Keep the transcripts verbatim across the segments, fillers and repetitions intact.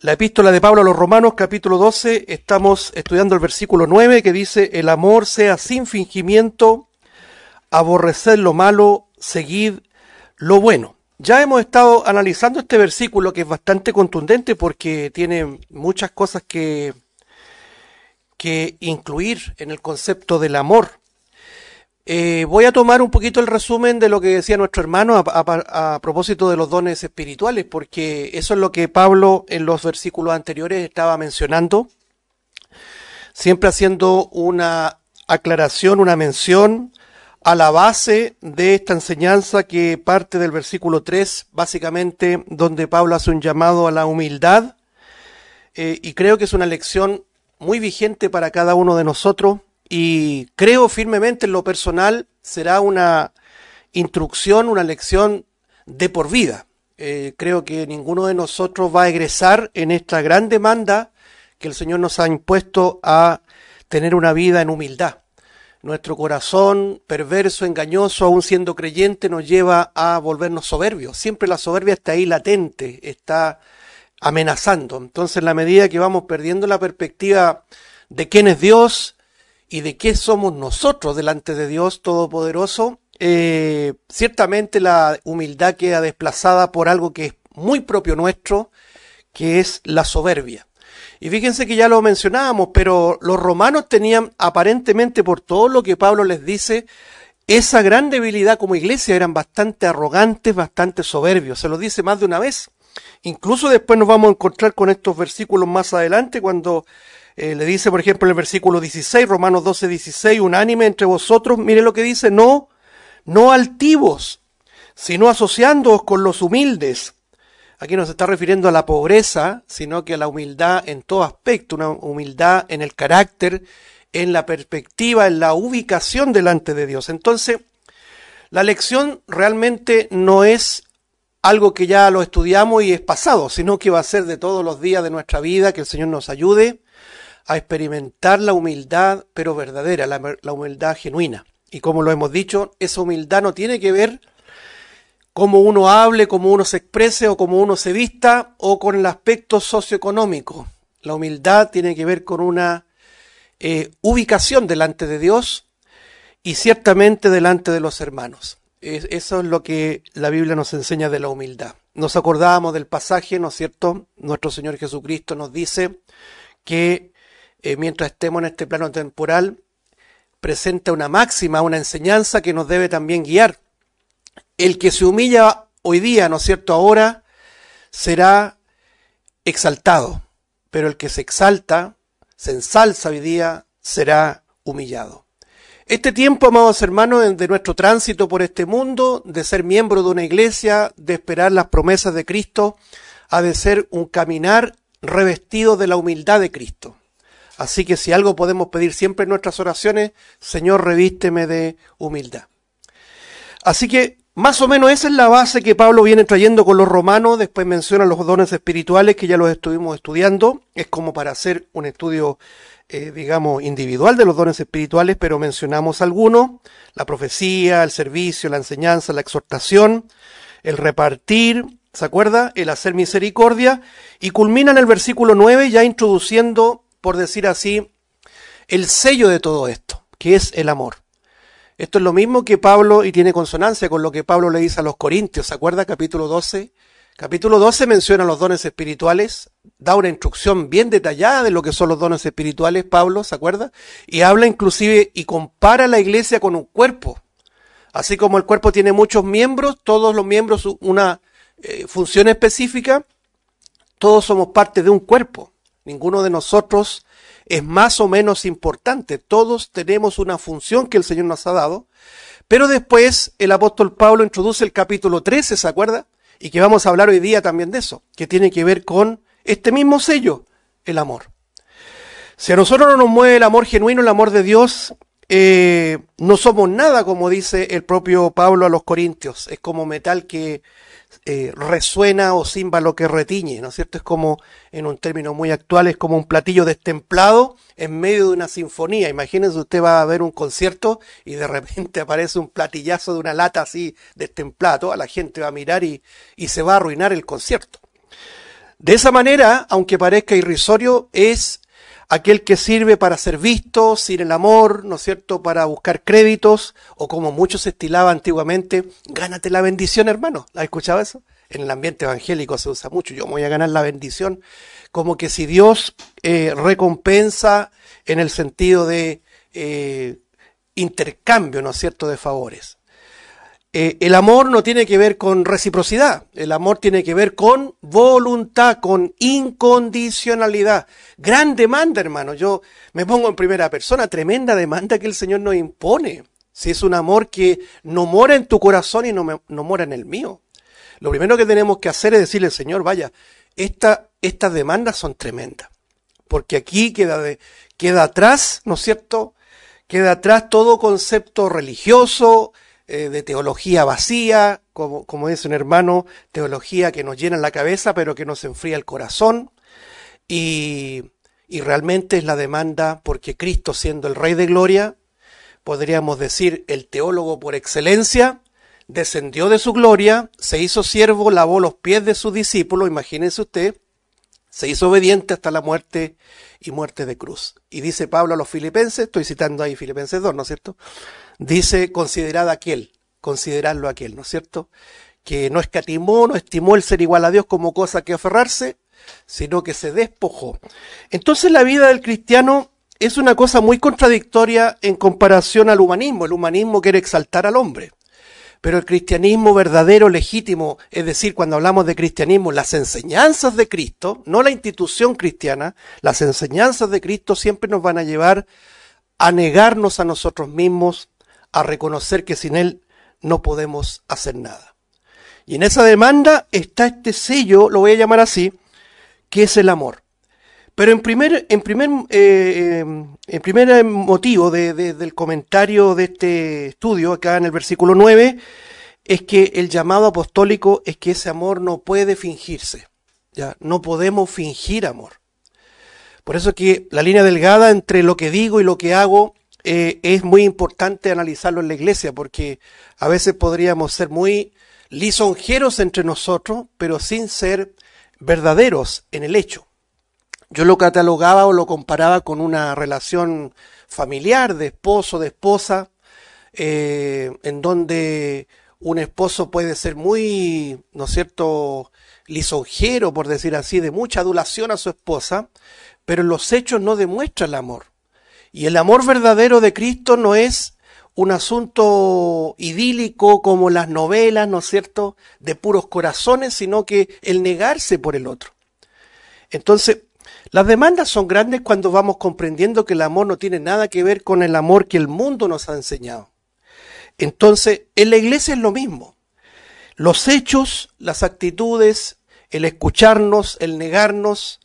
La epístola de Pablo a los Romanos, capítulo doce, estamos estudiando el versículo nueve que dice: el amor sea sin fingimiento, aborreced lo malo, seguid lo bueno. Ya hemos estado analizando este versículo, que es bastante contundente porque tiene muchas cosas que, que incluir en el concepto del amor. Eh, voy a tomar un poquito el resumen de lo que decía nuestro hermano a, a, a propósito de los dones espirituales, porque eso es lo que Pablo en los versículos anteriores estaba mencionando, siempre haciendo una aclaración, una mención a la base de esta enseñanza que parte del versículo tres, básicamente donde Pablo hace un llamado a la humildad, eh, y creo que es una lección muy vigente para cada uno de nosotros. Y creo firmemente en lo personal, será una instrucción, una lección de por vida. Eh, creo que ninguno de nosotros va a egresar en esta gran demanda que el Señor nos ha impuesto a tener una vida en humildad. Nuestro corazón perverso, engañoso, aún siendo creyente, nos lleva a volvernos soberbios. Siempre la soberbia está ahí latente, está amenazando. Entonces, en la medida que vamos perdiendo la perspectiva de quién es Dios y de qué somos nosotros delante de Dios Todopoderoso, eh, ciertamente la humildad queda desplazada por algo que es muy propio nuestro, que es la soberbia. Y fíjense que ya lo mencionábamos, pero los romanos tenían aparentemente, por todo lo que Pablo les dice, esa gran debilidad como iglesia. Eran bastante arrogantes, bastante soberbios, se lo dice más de una vez. Incluso después nos vamos a encontrar con estos versículos más adelante, cuando Eh, le dice, por ejemplo, en el versículo dieciséis, Romanos doce, dieciséis, unánime entre vosotros, mire lo que dice: no, no altivos, sino asociándoos con los humildes. Aquí no se está refiriendo a la pobreza, sino que a la humildad en todo aspecto, una humildad en el carácter, en la perspectiva, en la ubicación delante de Dios. Entonces, la lección realmente no es algo que ya lo estudiamos y es pasado, sino que va a ser de todos los días de nuestra vida, que el Señor nos ayude a experimentar la humildad, pero verdadera, la, la humildad genuina. Y como lo hemos dicho, esa humildad no tiene que ver cómo uno hable, cómo uno se exprese o cómo uno se vista o con el aspecto socioeconómico. La humildad tiene que ver con una eh, ubicación delante de Dios y ciertamente delante de los hermanos. Es, eso es lo que la Biblia nos enseña de la humildad. Nos acordábamos del pasaje, ¿no es cierto? Nuestro Señor Jesucristo nos dice que Eh, mientras estemos en este plano temporal, presenta una máxima, una enseñanza que nos debe también guiar. El que se humilla hoy día, ¿no es cierto?, ahora, será exaltado, pero el que se exalta, se ensalza hoy día, será humillado. Este tiempo, amados hermanos, de nuestro tránsito por este mundo, de ser miembro de una iglesia, de esperar las promesas de Cristo, ha de ser un caminar revestido de la humildad de Cristo. Así que si algo podemos pedir siempre en nuestras oraciones: Señor, revísteme de humildad. Así que más o menos esa es la base que Pablo viene trayendo con los romanos. Después menciona los dones espirituales, que ya los estuvimos estudiando. Es como para hacer un estudio, eh, digamos, individual de los dones espirituales, pero mencionamos algunos: la profecía, el servicio, la enseñanza, la exhortación, el repartir, ¿se acuerda?, el hacer misericordia, y culmina en el versículo nueve ya introduciendo, por decir así, el sello de todo esto, que es el amor. Esto es lo mismo que Pablo, y tiene consonancia con lo que Pablo le dice a los Corintios. ¿Se acuerda? Capítulo doce. Capítulo doce menciona los dones espirituales, da una instrucción bien detallada de lo que son los dones espirituales, Pablo, ¿se acuerda? Y habla inclusive y compara la iglesia con un cuerpo. Así como el cuerpo tiene muchos miembros, todos los miembros una eh, función específica, todos somos parte de un cuerpo. Ninguno de nosotros es más o menos importante. Todos tenemos una función que el Señor nos ha dado. Pero después el apóstol Pablo introduce el capítulo trece, ¿se acuerda? Y que vamos a hablar hoy día también de eso, que tiene que ver con este mismo sello, el amor. Si a nosotros no nos mueve el amor genuino, el amor de Dios, eh, no somos nada, como dice el propio Pablo a los Corintios. Es como metal que Eh, resuena o címbalo que retiñe, ¿no es cierto? Es como, en un término muy actual, es como un platillo destemplado en medio de una sinfonía. Imagínense, usted va a ver un concierto y de repente aparece un platillazo de una lata así destemplada. Toda la gente va a mirar y, y se va a arruinar el concierto. De esa manera, aunque parezca irrisorio, es aquel que sirve para ser visto, sin el amor, ¿no es cierto?, para buscar créditos, o como muchos se estilaba antiguamente, gánate la bendición, hermano. ¿Has escuchado eso? En el ambiente evangélico se usa mucho, yo me voy a ganar la bendición, como que si Dios eh, recompensa en el sentido de eh, intercambio, ¿no es cierto?, de favores. Eh, el amor no tiene que ver con reciprocidad, el amor tiene que ver con voluntad, con incondicionalidad. Gran demanda, hermano, yo me pongo en primera persona, tremenda demanda que el Señor nos impone. Si es un amor que no mora en tu corazón y no, me, no mora en el mío. Lo primero que tenemos que hacer es decirle, Señor, vaya, esta, estas demandas son tremendas. Porque aquí queda, de, queda atrás, ¿no es cierto?, queda atrás todo concepto religioso, eh, de teología vacía, como, como dice un hermano, teología que nos llena la cabeza pero que nos enfría el corazón, y, y realmente es la demanda porque Cristo, siendo el Rey de Gloria, podríamos decir el teólogo por excelencia, descendió de su gloria, se hizo siervo, lavó los pies de sus discípulos, imagínense usted, se hizo obediente hasta la muerte y muerte de cruz. Y dice Pablo a los filipenses, estoy citando ahí Filipenses dos, ¿no es cierto? Dice, considerad aquel, consideradlo aquel, ¿no es cierto? Que no escatimó, no estimó el ser igual a Dios como cosa que aferrarse, sino que se despojó. Entonces la vida del cristiano es una cosa muy contradictoria en comparación al humanismo. El humanismo quiere exaltar al hombre. Pero el cristianismo verdadero, legítimo, es decir, cuando hablamos de cristianismo, las enseñanzas de Cristo, no la institución cristiana, las enseñanzas de Cristo siempre nos van a llevar a negarnos a nosotros mismos, a reconocer que sin Él no podemos hacer nada. Y en esa demanda está este sello, lo voy a llamar así, que es el amor. Pero en primer, en primer, eh, en primer motivo de, de, del comentario de este estudio, acá en el versículo nueve, es que el llamado apostólico es que ese amor no puede fingirse. ¿Ya? No podemos fingir amor. Por eso que la línea delgada entre lo que digo y lo que hago eh, es muy importante analizarlo en la iglesia, porque a veces podríamos ser muy lisonjeros entre nosotros, pero sin ser verdaderos en el hecho. Yo lo catalogaba o lo comparaba con una relación familiar de esposo, de esposa, eh, en donde un esposo puede ser muy, ¿no es cierto?, lisonjero, por decir así, de mucha adulación a su esposa, pero en los hechos no demuestra el amor. Y el amor verdadero de Cristo no es un asunto idílico como las novelas, ¿no es cierto?, de puros corazones, sino que el negarse por el otro. Entonces, las demandas son grandes cuando vamos comprendiendo que el amor no tiene nada que ver con el amor que el mundo nos ha enseñado. Entonces, en la iglesia es lo mismo. Los hechos, las actitudes, el escucharnos, el negarnos,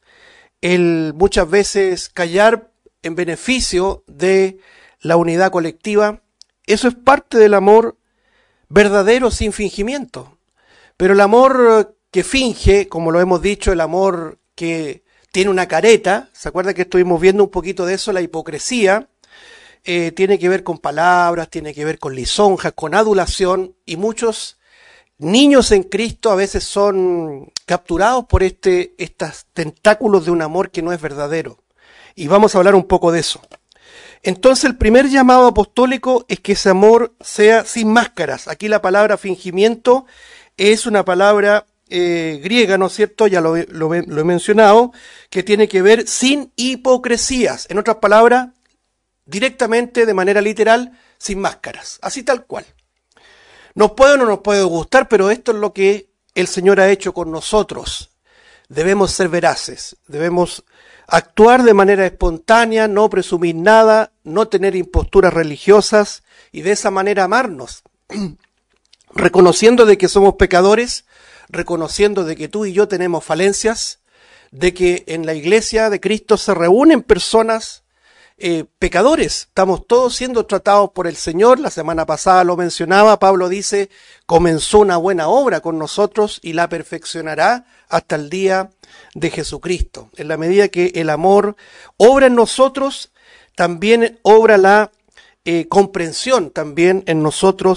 el muchas veces callar en beneficio de la unidad colectiva, eso es parte del amor verdadero sin fingimiento. Pero el amor que finge, como lo hemos dicho, el amor que tiene una careta, ¿se acuerda que estuvimos viendo un poquito de eso, la hipocresía? Eh, tiene que ver con palabras, tiene que ver con lisonjas, con adulación, y muchos niños en Cristo a veces son capturados por este, estos tentáculos de un amor que no es verdadero. Y vamos a hablar un poco de eso. Entonces el primer llamado apostólico es que ese amor sea sin máscaras. Aquí la palabra fingimiento es una palabra Eh, griega, ¿no es cierto? Ya lo, lo, lo he mencionado, que tiene que ver sin hipocresías. En otras palabras, directamente, de manera literal, sin máscaras. Así tal cual. Nos puede o no nos puede gustar, pero esto es lo que el Señor ha hecho con nosotros. Debemos ser veraces, debemos actuar de manera espontánea, no presumir nada, no tener imposturas religiosas y de esa manera amarnos, reconociendo de que somos pecadores, reconociendo de que tú y yo tenemos falencias, de que en la iglesia de Cristo se reúnen personas eh, pecadores. Estamos todos siendo tratados por el Señor. La semana pasada lo mencionaba, Pablo dice, comenzó una buena obra con nosotros y la perfeccionará hasta el día de Jesucristo. En la medida que el amor obra en nosotros, también obra la eh, comprensión también en nosotros,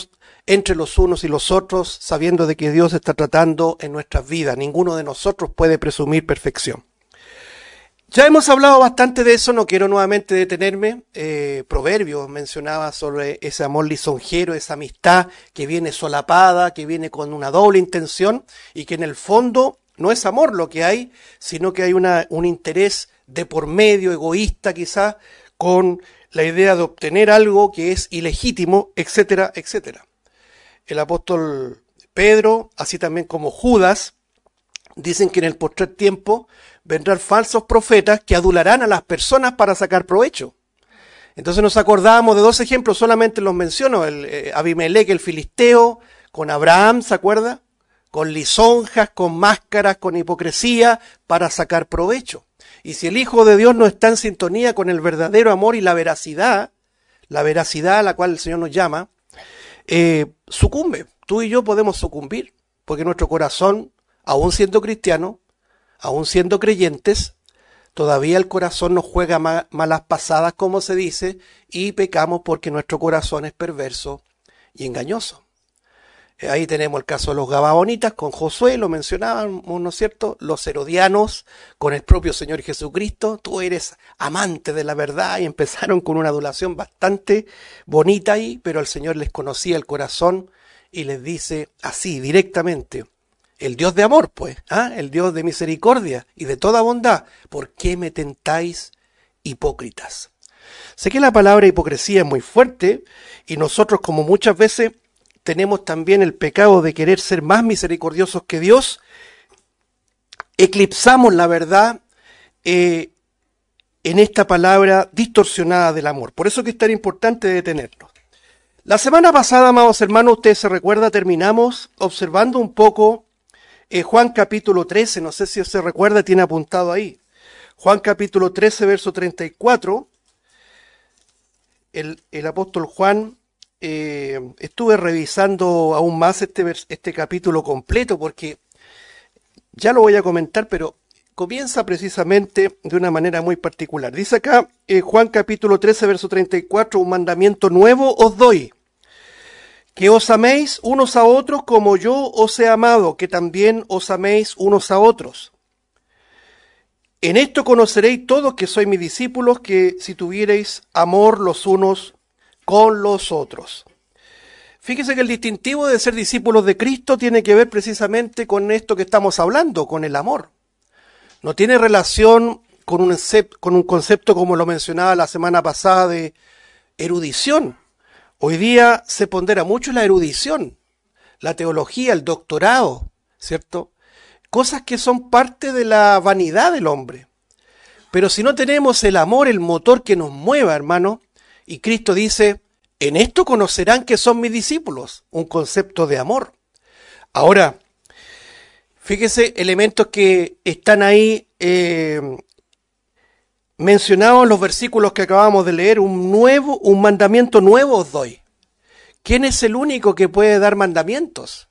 entre los unos y los otros, sabiendo de que Dios está tratando en nuestras vidas. Ninguno de nosotros puede presumir perfección. Ya hemos hablado bastante de eso, no quiero nuevamente detenerme. Eh, Proverbios mencionaba sobre ese amor lisonjero, esa amistad que viene solapada, que viene con una doble intención y que en el fondo no es amor lo que hay, sino que hay una, un interés de por medio, egoísta quizás, con la idea de obtener algo que es ilegítimo, etcétera, etcétera. El apóstol Pedro, así también como Judas, dicen que en el postrer tiempo vendrán falsos profetas que adularán a las personas para sacar provecho. Entonces nos acordamos de dos ejemplos, solamente los menciono, el eh, Abimelech, el filisteo, con Abraham, ¿se acuerda? Con lisonjas, con máscaras, con hipocresía, para sacar provecho. Y si el Hijo de Dios no está en sintonía con el verdadero amor y la veracidad, la veracidad a la cual el Señor nos llama, eh, sucumbe. Tú y yo podemos sucumbir, porque nuestro corazón, aún siendo cristiano, aún siendo creyentes, todavía el corazón nos juega ma- malas pasadas, como se dice, y pecamos porque nuestro corazón es perverso y engañoso. Ahí tenemos el caso de los Gabaonitas con Josué, lo mencionábamos, ¿no es cierto? Los herodianos con el propio Señor Jesucristo. Tú eres amante de la verdad, y empezaron con una adulación bastante bonita ahí, pero el Señor les conocía el corazón y les dice así directamente: el Dios de amor, pues, ¿ah? El Dios de misericordia y de toda bondad, ¿por qué me tentáis, hipócritas? Sé que la palabra hipocresía es muy fuerte y nosotros, como muchas veces tenemos también el pecado de querer ser más misericordiosos que Dios, eclipsamos la verdad eh, en esta palabra distorsionada del amor. Por eso que es tan importante detenernos. La semana pasada, amados hermanos, ustedes se recuerda, terminamos observando un poco eh, Juan capítulo trece, no sé si se recuerda, tiene apuntado ahí. Juan capítulo trece, verso treinta y cuatro, el, el apóstol Juan... Eh, estuve revisando aún más este, este capítulo completo porque ya lo voy a comentar, pero comienza precisamente de una manera muy particular. Dice acá eh, Juan capítulo trece, verso treinta y cuatro, un mandamiento nuevo os doy, que os améis unos a otros como yo os he amado, que también os améis unos a otros. En esto conoceréis todos que sois mis discípulos, que si tuviereis amor los unos con los otros. Fíjese que el distintivo de ser discípulos de Cristo tiene que ver precisamente con esto que estamos hablando, con el amor. No tiene relación con un, con un concepto como lo mencionaba la semana pasada de erudición. Hoy día se pondera mucho la erudición, la teología, el doctorado, ¿cierto? Cosas que son parte de la vanidad del hombre. Pero si no tenemos el amor, el motor que nos mueva, hermano, y Cristo dice, en esto conocerán que son mis discípulos, un concepto de amor. Ahora, fíjese elementos que están ahí eh, mencionados en los versículos que acabamos de leer, un nuevo, un mandamiento nuevo os doy. ¿Quién es el único que puede dar mandamientos?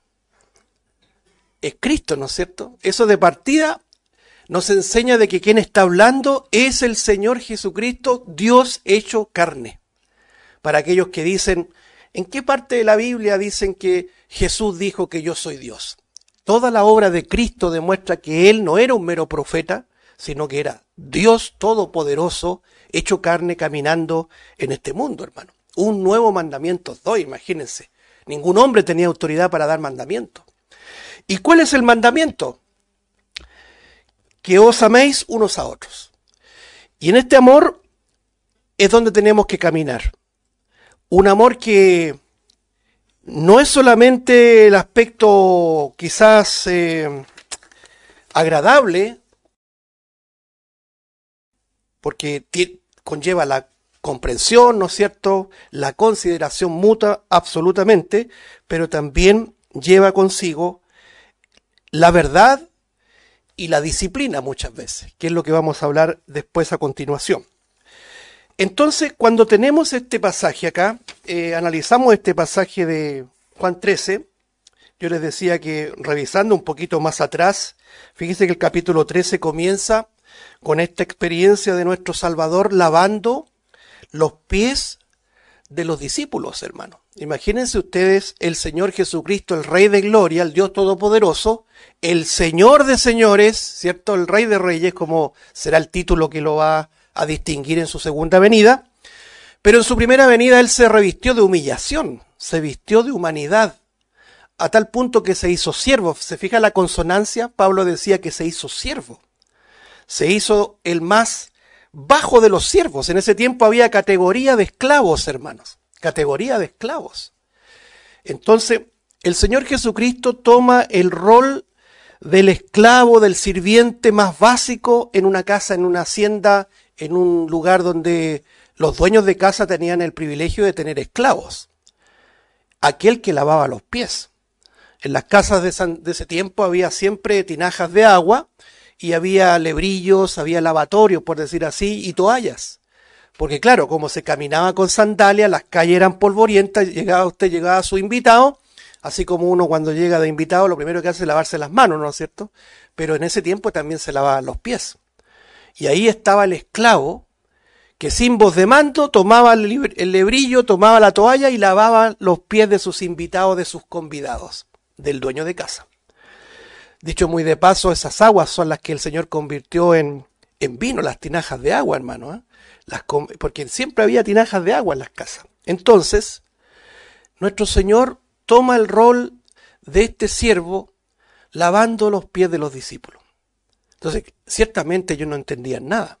Es Cristo, ¿no es cierto? Eso de partida nos enseña de que quien está hablando es el Señor Jesucristo, Dios hecho carne. Para aquellos que dicen, ¿en qué parte de la Biblia dicen que Jesús dijo que yo soy Dios? Toda la obra de Cristo demuestra que Él no era un mero profeta, sino que era Dios todopoderoso, hecho carne, caminando en este mundo, hermano. Un nuevo mandamiento os doy, imagínense. Ningún hombre tenía autoridad para dar mandamientos. ¿Y cuál es el mandamiento? Que os améis unos a otros. Y en este amor es donde tenemos que caminar. Un amor que no es solamente el aspecto quizás eh, agradable, porque conlleva la comprensión, ¿no es cierto?, la consideración mutua absolutamente, pero también lleva consigo la verdad y la disciplina muchas veces, que es lo que vamos a hablar después a continuación. Entonces, cuando tenemos este pasaje acá, eh, analizamos este pasaje de Juan trece, yo les decía que revisando un poquito más atrás, fíjense que el capítulo trece comienza con esta experiencia de nuestro Salvador lavando los pies de los discípulos, hermano. Imagínense ustedes el Señor Jesucristo, el Rey de Gloria, el Dios Todopoderoso, el Señor de señores, ¿cierto? El Rey de Reyes, como será el título que lo va a distinguir en su segunda venida. Pero en su primera venida Él se revistió de humillación, se vistió de humanidad, a tal punto que se hizo siervo. ¿Se fija la consonancia? Pablo decía que se hizo siervo. Se hizo el más bajo de los siervos. En ese tiempo había categoría de esclavos, hermanos. Categoría de esclavos. Entonces, el Señor Jesucristo toma el rol del esclavo, del sirviente más básico en una casa, en una hacienda, en un lugar donde los dueños de casa tenían el privilegio de tener esclavos. Aquel que lavaba los pies. En las casas de, San, de ese tiempo había siempre tinajas de agua y había lebrillos, había lavatorios, por decir así, y toallas. Porque claro, como se caminaba con sandalias, las calles eran polvorientas, llegaba usted, llegaba a su invitado, así como uno cuando llega de invitado, lo primero que hace es lavarse las manos, ¿no es cierto? Pero en ese tiempo también se lavaban los pies. Y ahí estaba el esclavo, que sin voz de mando tomaba el lebrillo, tomaba la toalla y lavaba los pies de sus invitados, de sus convidados, del dueño de casa. Dicho muy de paso, esas aguas son las que el Señor convirtió en, en vino, las tinajas de agua, hermano, ¿eh? Las, porque siempre había tinajas de agua en las casas. Entonces, nuestro Señor toma el rol de este siervo lavando los pies de los discípulos. Entonces, ciertamente ellos no entendían nada.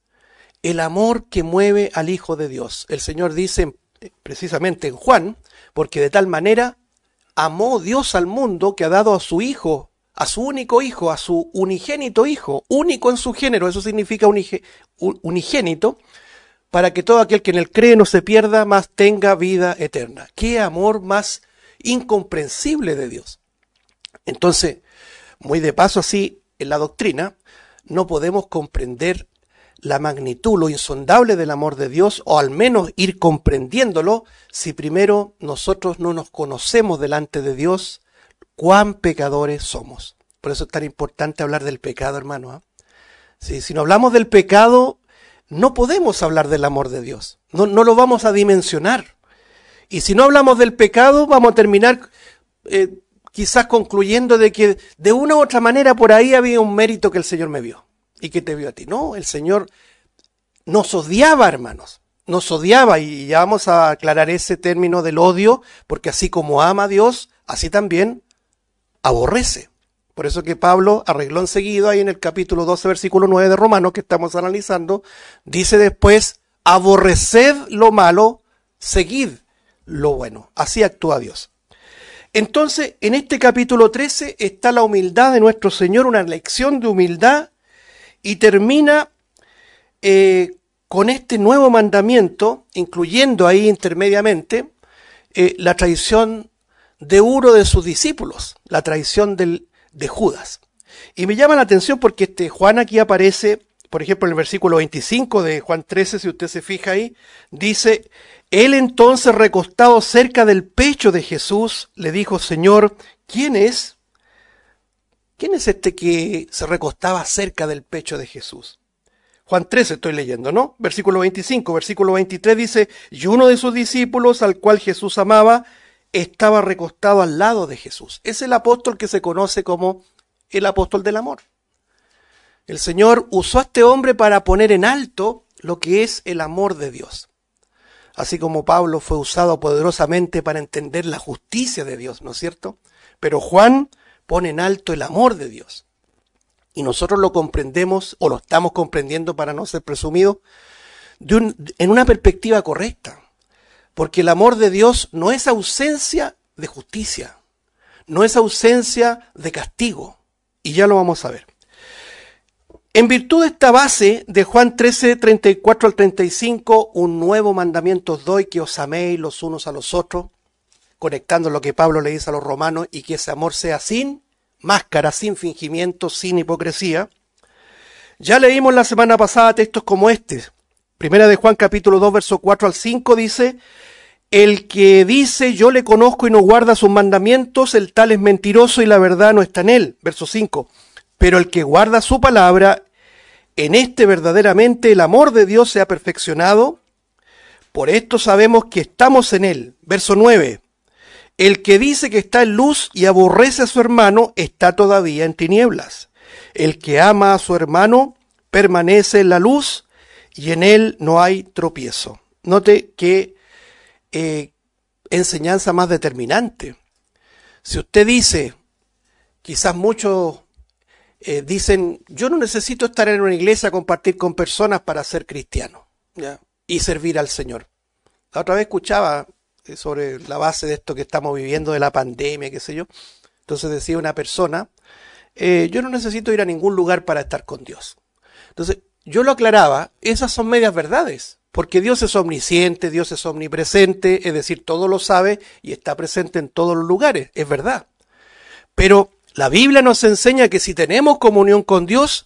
El amor que mueve al Hijo de Dios. El Señor dice precisamente en Juan, porque de tal manera amó Dios al mundo que ha dado a su Hijo, a su único Hijo, a su unigénito Hijo, único en su género, eso significa unige, unigénito, para que todo aquel que en él cree no se pierda, mas tenga vida eterna. ¡Qué amor más incomprensible de Dios! Entonces, muy de paso así, en la doctrina, no podemos comprender la magnitud, lo insondable del amor de Dios, o al menos ir comprendiéndolo, si primero nosotros no nos conocemos delante de Dios, cuán pecadores somos. Por eso es tan importante hablar del pecado, hermano. ¿eh? Si, si no hablamos del pecado, no podemos hablar del amor de Dios. No, no lo vamos a dimensionar. Y si no hablamos del pecado, vamos a terminar eh, quizás concluyendo de que de una u otra manera por ahí había un mérito que el Señor me vio y que te vio a ti. No, el Señor nos odiaba, hermanos. Nos odiaba, y ya vamos a aclarar ese término del odio, porque así como ama a Dios, así también aborrece. Por eso que Pablo arregló enseguida ahí en el capítulo doce, versículo nueve de Romanos, que estamos analizando, dice después, aborreced lo malo, seguid lo bueno. Así actúa Dios. Entonces, en este capítulo trece está la humildad de nuestro Señor, una lección de humildad, y termina eh, con este nuevo mandamiento, incluyendo ahí intermediamente eh, la traición de uno de sus discípulos, la traición del, de Judas. Y me llama la atención porque este Juan aquí aparece, por ejemplo, en el versículo veinticinco de Juan trece, si usted se fija ahí, dice, él entonces recostado cerca del pecho de Jesús, le dijo, Señor, ¿quién es? ¿Quién es este que se recostaba cerca del pecho de Jesús? Juan trece estoy leyendo, ¿no? Versículo veinticinco, versículo veintitrés dice, y uno de sus discípulos, al cual Jesús amaba, estaba recostado al lado de Jesús. Es el apóstol que se conoce como el apóstol del amor. El Señor usó a este hombre para poner en alto lo que es el amor de Dios. Así como Pablo fue usado poderosamente para entender la justicia de Dios, ¿no es cierto? Pero Juan pone en alto el amor de Dios. Y nosotros lo comprendemos, o lo estamos comprendiendo para no ser presumidos, de un, en una perspectiva correcta. Porque el amor de Dios no es ausencia de justicia, no es ausencia de castigo. Y ya lo vamos a ver. En virtud de esta base de Juan trece, treinta y cuatro al treinta y cinco, un nuevo mandamiento os doy, que os améis los unos a los otros, conectando lo que Pablo le dice a los romanos, y que ese amor sea sin máscara, sin fingimiento, sin hipocresía. Ya leímos la semana pasada textos como este. Primera de Juan capítulo dos, verso cuatro al cinco dice, el que dice yo le conozco y no guarda sus mandamientos, el tal es mentiroso y la verdad no está en él. Verso cinco, pero el que guarda su palabra, en este verdaderamente el amor de Dios se ha perfeccionado. Por esto sabemos que estamos en él. Verso nueve. El que dice que está en luz y aborrece a su hermano está todavía en tinieblas. El que ama a su hermano permanece en la luz y en él no hay tropiezo. Note que eh, enseñanza más determinante. Si usted dice, quizás muchos eh, dicen, yo no necesito estar en una iglesia, compartir con personas para ser cristiano, ¿ya? Y servir al Señor. La otra vez escuchaba sobre la base de esto que estamos viviendo de la pandemia, qué sé yo. Entonces decía una persona, eh, yo no necesito ir a ningún lugar para estar con Dios. Entonces yo lo aclaraba, esas son medias verdades, porque Dios es omnisciente, Dios es omnipresente, es decir, todo lo sabe y está presente en todos los lugares, es verdad. Pero la Biblia nos enseña que si tenemos comunión con Dios,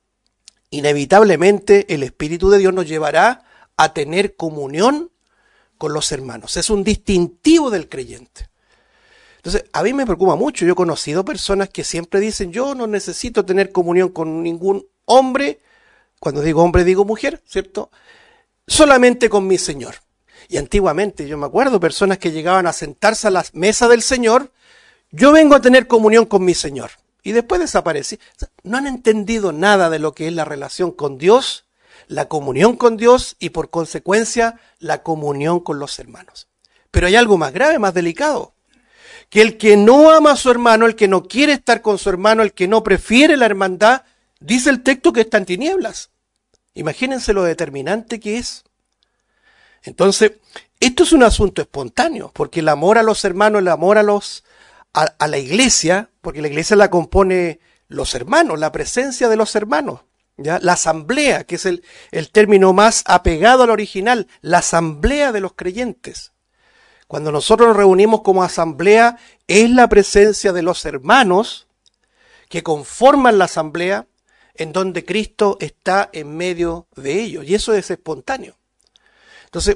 inevitablemente el Espíritu de Dios nos llevará a tener comunión con los hermanos. Es un distintivo del creyente. Entonces, a mí me preocupa mucho. Yo he conocido personas que siempre dicen, yo no necesito tener comunión con ningún hombre. Cuando digo hombre, digo mujer, ¿cierto? Solamente con mi Señor. Y antiguamente, yo me acuerdo, personas que llegaban a sentarse a la mesa del Señor, yo vengo a tener comunión con mi Señor. Y después desaparecí. No han entendido nada de lo que es la relación con Dios, la comunión con Dios y por consecuencia la comunión con los hermanos. Pero hay algo más grave, más delicado, que el que no ama a su hermano, el que no quiere estar con su hermano, el que no prefiere la hermandad, dice el texto que está en tinieblas. Imagínense lo determinante que es. Entonces, esto es un asunto espontáneo, porque el amor a los hermanos, el amor a los a, a la iglesia, porque la iglesia la compone los hermanos, la presencia de los hermanos. ¿Ya? La asamblea, que es el, el término más apegado al original, la asamblea de los creyentes. Cuando nosotros nos reunimos como asamblea, es la presencia de los hermanos que conforman la asamblea en donde Cristo está en medio de ellos. Y eso es espontáneo. Entonces,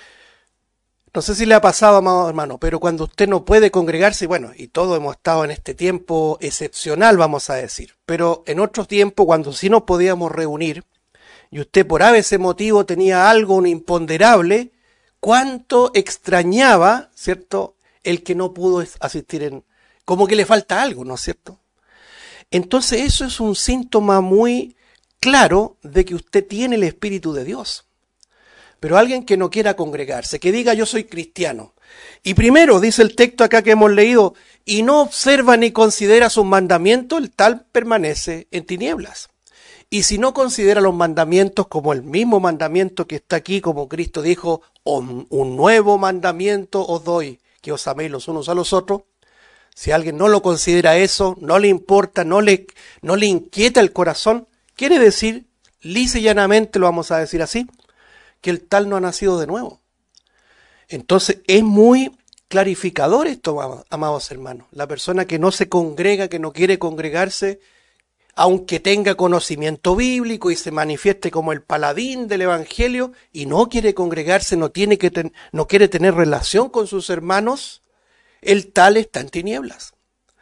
no sé si le ha pasado, amado hermano, pero cuando usted no puede congregarse, bueno, y todos hemos estado en este tiempo excepcional, vamos a decir, pero en otros tiempos, cuando sí nos podíamos reunir, y usted por a veces motivo tenía algo, un imponderable, cuánto extrañaba, ¿cierto?, el que no pudo asistir en, como que le falta algo, ¿no es cierto? Entonces eso es un síntoma muy claro de que usted tiene el Espíritu de Dios. Pero alguien que no quiera congregarse, que diga yo soy cristiano. Y primero, dice el texto acá que hemos leído, y no observa ni considera sus mandamientos, el tal permanece en tinieblas. Y si no considera los mandamientos como el mismo mandamiento que está aquí, como Cristo dijo, un nuevo mandamiento os doy, que os améis los unos a los otros. Si alguien no lo considera eso, no le importa, no le, no le inquieta el corazón, quiere decir, lisa y llanamente lo vamos a decir así, que el tal no ha nacido de nuevo. Entonces es muy clarificador esto, amados hermanos. La persona que no se congrega, que no quiere congregarse, aunque tenga conocimiento bíblico y se manifieste como el paladín del evangelio y no quiere congregarse, no, tiene que ten, no quiere tener relación con sus hermanos, el tal está en tinieblas.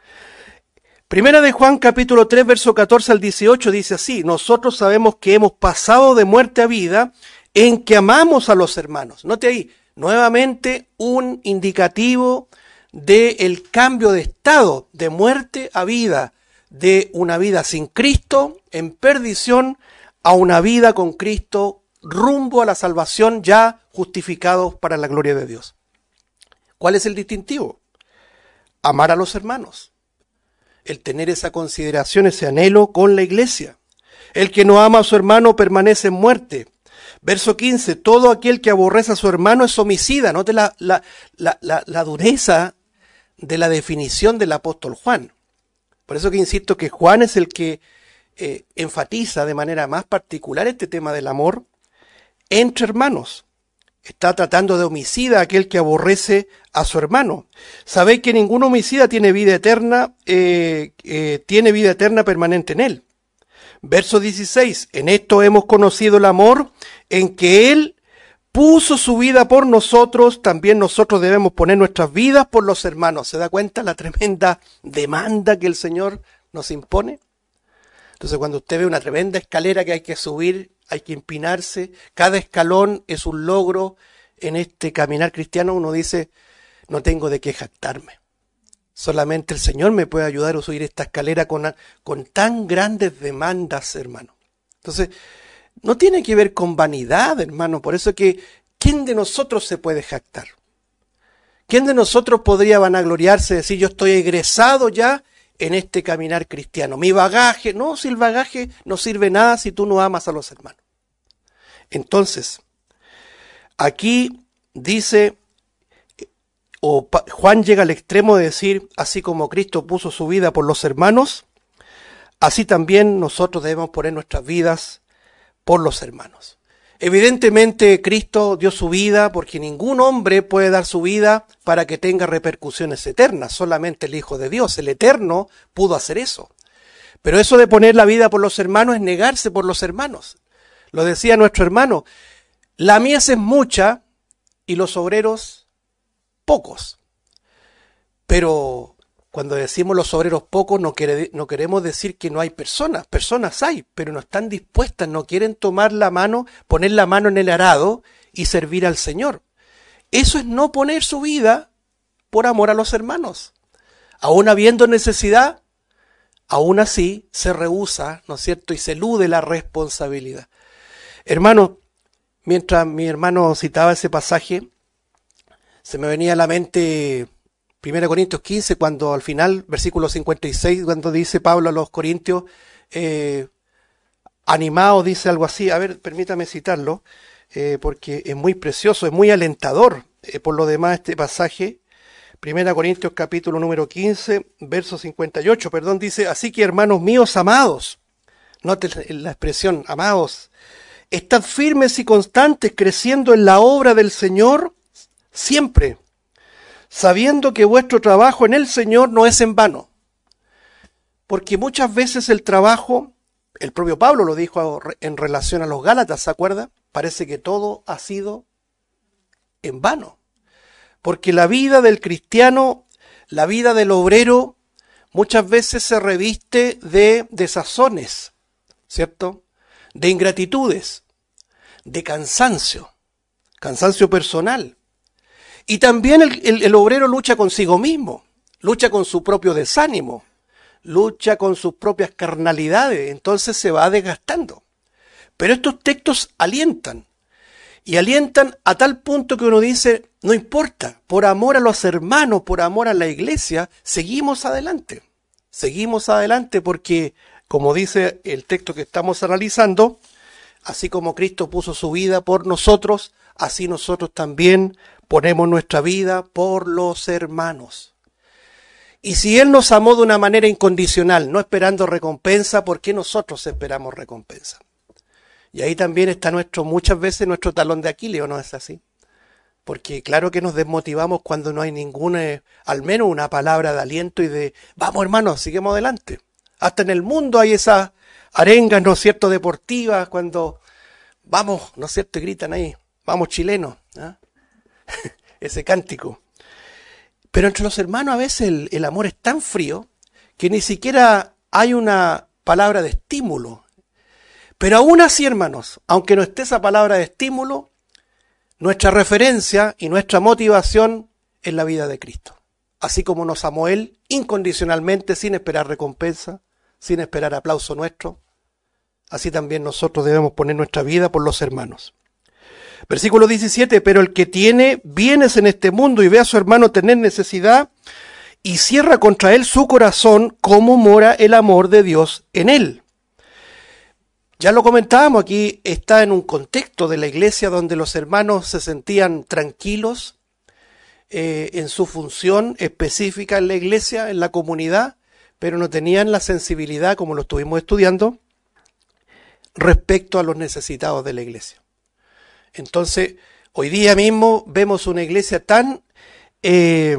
Primera de Juan capítulo tres, verso catorce al dieciocho dice así, nosotros sabemos que hemos pasado de muerte a vida en que amamos a los hermanos. Note ahí, nuevamente un indicativo del cambio de estado, de muerte a vida, de una vida sin Cristo, en perdición, a una vida con Cristo, rumbo a la salvación, ya justificados para la gloria de Dios. ¿Cuál es el distintivo? Amar a los hermanos. El tener esa consideración, ese anhelo con la iglesia. El que no ama a su hermano permanece en muerte. Verso quince, todo aquel que aborrece a su hermano es homicida. Note la, la, la, la, la dureza de la definición del apóstol Juan. Por eso que insisto que Juan es el que eh, enfatiza de manera más particular este tema del amor entre hermanos. Está tratando de homicida aquel que aborrece a su hermano. Sabéis que ningún homicida tiene vida eterna, eh, eh, tiene vida eterna permanente en él. Verso dieciséis, en esto hemos conocido el amor, en que Él puso su vida por nosotros, también nosotros debemos poner nuestras vidas por los hermanos. ¿Se da cuenta la tremenda demanda que el Señor nos impone? Entonces cuando usted ve una tremenda escalera que hay que subir, hay que empinarse, cada escalón es un logro, en este caminar cristiano, uno dice, no tengo de qué jactarme. Solamente el Señor me puede ayudar a subir esta escalera con, con tan grandes demandas, hermano. Entonces, no tiene que ver con vanidad, hermano. Por eso que, ¿quién de nosotros se puede jactar? ¿Quién de nosotros podría vanagloriarse, decir, yo estoy egresado ya en este caminar cristiano? Mi bagaje, no, si el bagaje no sirve nada si tú no amas a los hermanos. Entonces, aquí dice, o Juan llega al extremo de decir, así como Cristo puso su vida por los hermanos, así también nosotros debemos poner nuestras vidas por los hermanos. Evidentemente Cristo dio su vida porque ningún hombre puede dar su vida para que tenga repercusiones eternas. Solamente el Hijo de Dios, el Eterno, pudo hacer eso. Pero eso de poner la vida por los hermanos es negarse por los hermanos. Lo decía nuestro hermano, la mies es mucha y los obreros pocos. Pero cuando decimos los obreros pocos, no, quiere, no queremos decir que no hay personas. Personas hay, pero no están dispuestas, no quieren tomar la mano, poner la mano en el arado y servir al Señor. Eso es no poner su vida por amor a los hermanos. Aún habiendo necesidad, aún así se rehúsa, ¿no es cierto? Y se elude la responsabilidad. Hermano, mientras mi hermano citaba ese pasaje, se me venía a la mente Primera Corintios quince, cuando al final, versículo cincuenta y seis, cuando dice Pablo a los Corintios, eh, animados, dice algo así. A ver, permítame citarlo, eh, porque es muy precioso, es muy alentador. Eh, por lo demás, este pasaje, Primera Corintios capítulo número quince, verso cincuenta y ocho, perdón, dice, así que hermanos míos amados, noten la expresión, amados, estad firmes y constantes, creciendo en la obra del Señor siempre, sabiendo que vuestro trabajo en el Señor no es en vano. Porque muchas veces el trabajo, el propio Pablo lo dijo en relación a los Gálatas, ¿se acuerda? Parece que todo ha sido en vano. Porque la vida del cristiano, la vida del obrero, muchas veces se reviste de desazones, ¿cierto? De ingratitudes, de cansancio, cansancio personal. Y también el, el, el obrero lucha consigo mismo, lucha con su propio desánimo, lucha con sus propias carnalidades, entonces se va desgastando. Pero estos textos alientan, y alientan a tal punto que uno dice, no importa, por amor a los hermanos, por amor a la iglesia, seguimos adelante. Seguimos adelante porque, como dice el texto que estamos analizando, así como Cristo puso su vida por nosotros, así nosotros también ponemos nuestra vida por los hermanos. Y si Él nos amó de una manera incondicional, no esperando recompensa, ¿por qué nosotros esperamos recompensa? Y ahí también está nuestro, muchas veces nuestro talón de Aquiles, ¿o no es así? Porque claro que nos desmotivamos cuando no hay ninguna, al menos una palabra de aliento y de, vamos hermanos, sigamos adelante. Hasta en el mundo hay esas arengas, ¿no es cierto?, deportivas, cuando vamos, ¿no es cierto?, y gritan ahí, vamos chilenos, ¿eh? Ese cántico. Pero entre los hermanos a veces el, el amor es tan frío que ni siquiera hay una palabra de estímulo. Pero aún así, hermanos, aunque no esté esa palabra de estímulo, nuestra referencia y nuestra motivación es la vida de Cristo. Así como nos amó Él incondicionalmente, sin esperar recompensa, sin esperar aplauso nuestro, así también nosotros debemos poner nuestra vida por los hermanos. Versículo diecisiete, pero el que tiene bienes en este mundo y ve a su hermano tener necesidad y cierra contra él su corazón, ¿cómo mora el amor de Dios en él? Ya lo comentábamos, aquí está en un contexto de la iglesia donde los hermanos se sentían tranquilos eh, en su función específica en la iglesia, en la comunidad, pero no tenían la sensibilidad, como lo estuvimos estudiando, respecto a los necesitados de la iglesia. Entonces, hoy día mismo vemos una iglesia tan, eh,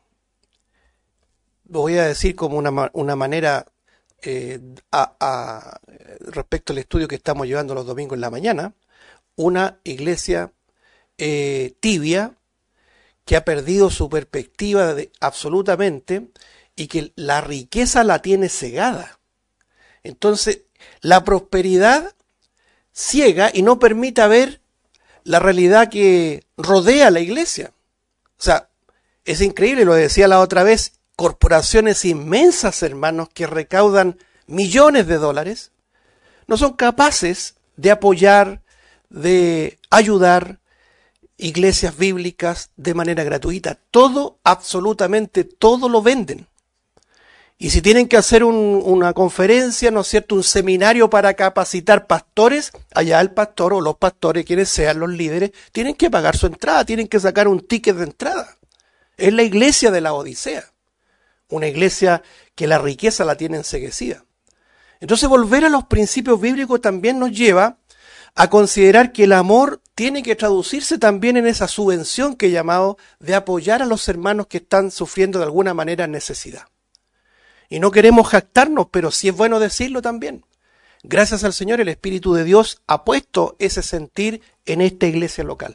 voy a decir como una, una manera eh, a, a, respecto al estudio que estamos llevando los domingos en la mañana, una iglesia eh, tibia que ha perdido su perspectiva de, absolutamente y que la riqueza la tiene cegada. Entonces, la prosperidad ciega y no permite ver la realidad que rodea a la iglesia. O sea, es increíble, lo decía la otra vez, corporaciones inmensas, hermanos, que recaudan millones de dólares, no son capaces de apoyar, de ayudar iglesias bíblicas de manera gratuita. Todo, absolutamente todo lo venden. Y si tienen que hacer un, una conferencia, ¿no es cierto?, un seminario para capacitar pastores, allá el pastor o los pastores, quienes sean los líderes, tienen que pagar su entrada, tienen que sacar un ticket de entrada. Es la iglesia de la Odisea, una iglesia que la riqueza la tiene enceguecida. Entonces volver a los principios bíblicos también nos lleva a considerar que el amor tiene que traducirse también en esa subvención que he llamado de apoyar a los hermanos que están sufriendo de alguna manera necesidad. Y no queremos jactarnos, pero sí es bueno decirlo también. Gracias al Señor, el Espíritu de Dios ha puesto ese sentir en esta iglesia local.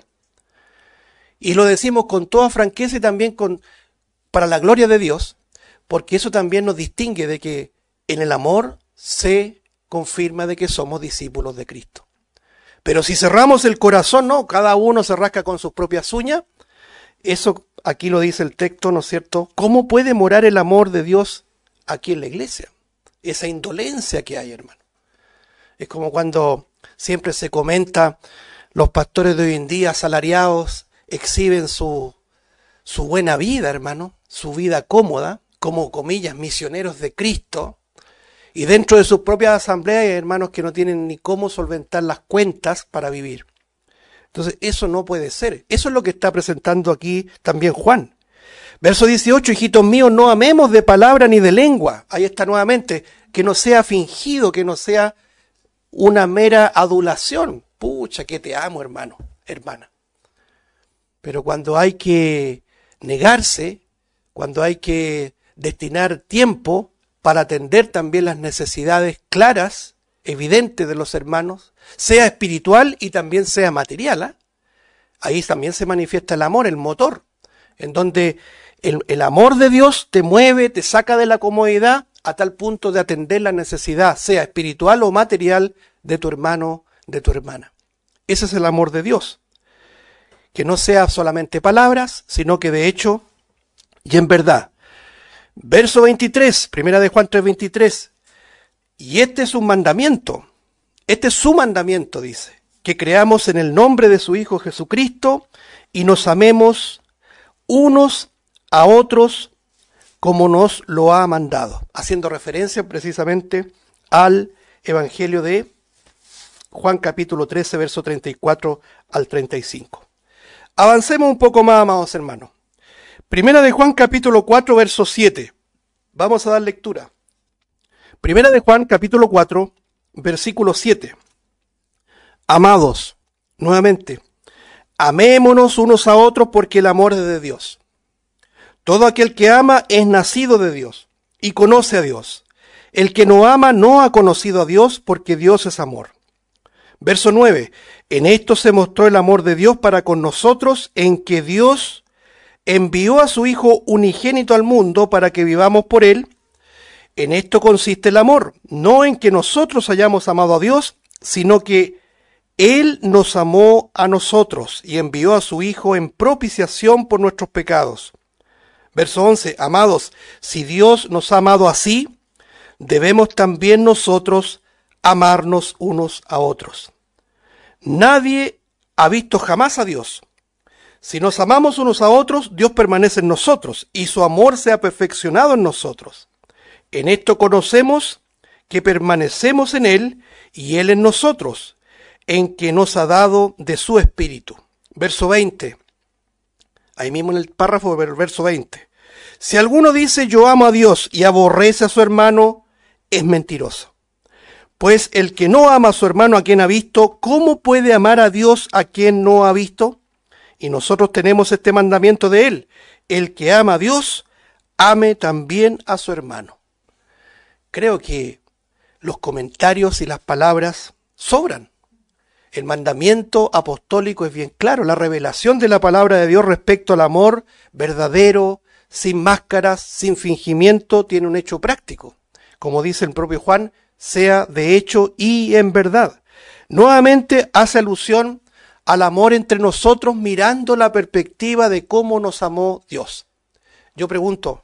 Y lo decimos con toda franqueza y también con, para la gloria de Dios, porque eso también nos distingue de que en el amor se confirma de que somos discípulos de Cristo. Pero si cerramos el corazón, no, cada uno se rasca con sus propias uñas, eso aquí lo dice el texto, ¿no es cierto? ¿Cómo puede morar el amor de Dios aquí en la iglesia? Esa indolencia que hay, hermano. Es como cuando siempre se comenta, los pastores de hoy en día asalariados exhiben su, su buena vida, hermano, su vida cómoda, como comillas, misioneros de Cristo, y dentro de sus propias asambleas hay hermanos que no tienen ni cómo solventar las cuentas para vivir. Entonces eso no puede ser. Eso es lo que está presentando aquí también Juan. Verso dieciocho, hijitos míos, no amemos de palabra ni de lengua. Ahí está nuevamente, que no sea fingido, que no sea una mera adulación. Pucha, que te amo, hermano, hermana. Pero cuando hay que negarse, cuando hay que destinar tiempo para atender también las necesidades claras, evidentes de los hermanos, sea espiritual y también sea material, ¿eh? Ahí también se manifiesta el amor, el motor, en donde el, el amor de Dios te mueve, te saca de la comodidad a tal punto de atender la necesidad, sea espiritual o material, de tu hermano, de tu hermana. Ese es el amor de Dios. Que no sea solamente palabras, sino que de hecho y en verdad. Verso veintitrés, primera de Juan tres veintitrés. Y este es un mandamiento, este es su mandamiento, dice, que creamos en el nombre de su Hijo Jesucristo y nos amemos unos a otros como nos lo ha mandado. Haciendo referencia precisamente al Evangelio de Juan capítulo trece, verso treinta y cuatro al treinta y cinco. Avancemos un poco más, amados hermanos. Primera de Juan capítulo cuatro, verso siete. Vamos a dar lectura. Primera de Juan capítulo cuatro, versículo siete. Amados, nuevamente, amémonos unos a otros porque el amor es de Dios. Todo aquel que ama es nacido de Dios y conoce a Dios. El que no ama no ha conocido a Dios porque Dios es amor. Verso nueve. En esto se mostró el amor de Dios para con nosotros, en que Dios envió a su Hijo unigénito al mundo para que vivamos por él. En esto consiste el amor, no en que nosotros hayamos amado a Dios, sino que Él nos amó a nosotros y envió a su Hijo en propiciación por nuestros pecados. Verso once. Amados, si Dios nos ha amado así, debemos también nosotros amarnos unos a otros. Nadie ha visto jamás a Dios. Si nos amamos unos a otros, Dios permanece en nosotros y su amor se ha perfeccionado en nosotros. En esto conocemos que permanecemos en Él y Él en nosotros, en que nos ha dado de su Espíritu. Verso veinte. Ahí mismo en el párrafo del verso veinte. Si alguno dice yo amo a Dios y aborrece a su hermano, es mentiroso. Pues el que no ama a su hermano a quien ha visto, ¿cómo puede amar a Dios a quien no ha visto? Y nosotros tenemos este mandamiento de Él. El que ama a Dios, ame también a su hermano. Creo que los comentarios y las palabras sobran. El mandamiento apostólico es bien claro. La revelación de la palabra de Dios respecto al amor verdadero, sin máscaras, sin fingimiento, tiene un hecho práctico. Como dice el propio Juan, sea de hecho y en verdad. Nuevamente hace alusión al amor entre nosotros mirando la perspectiva de cómo nos amó Dios. Yo pregunto,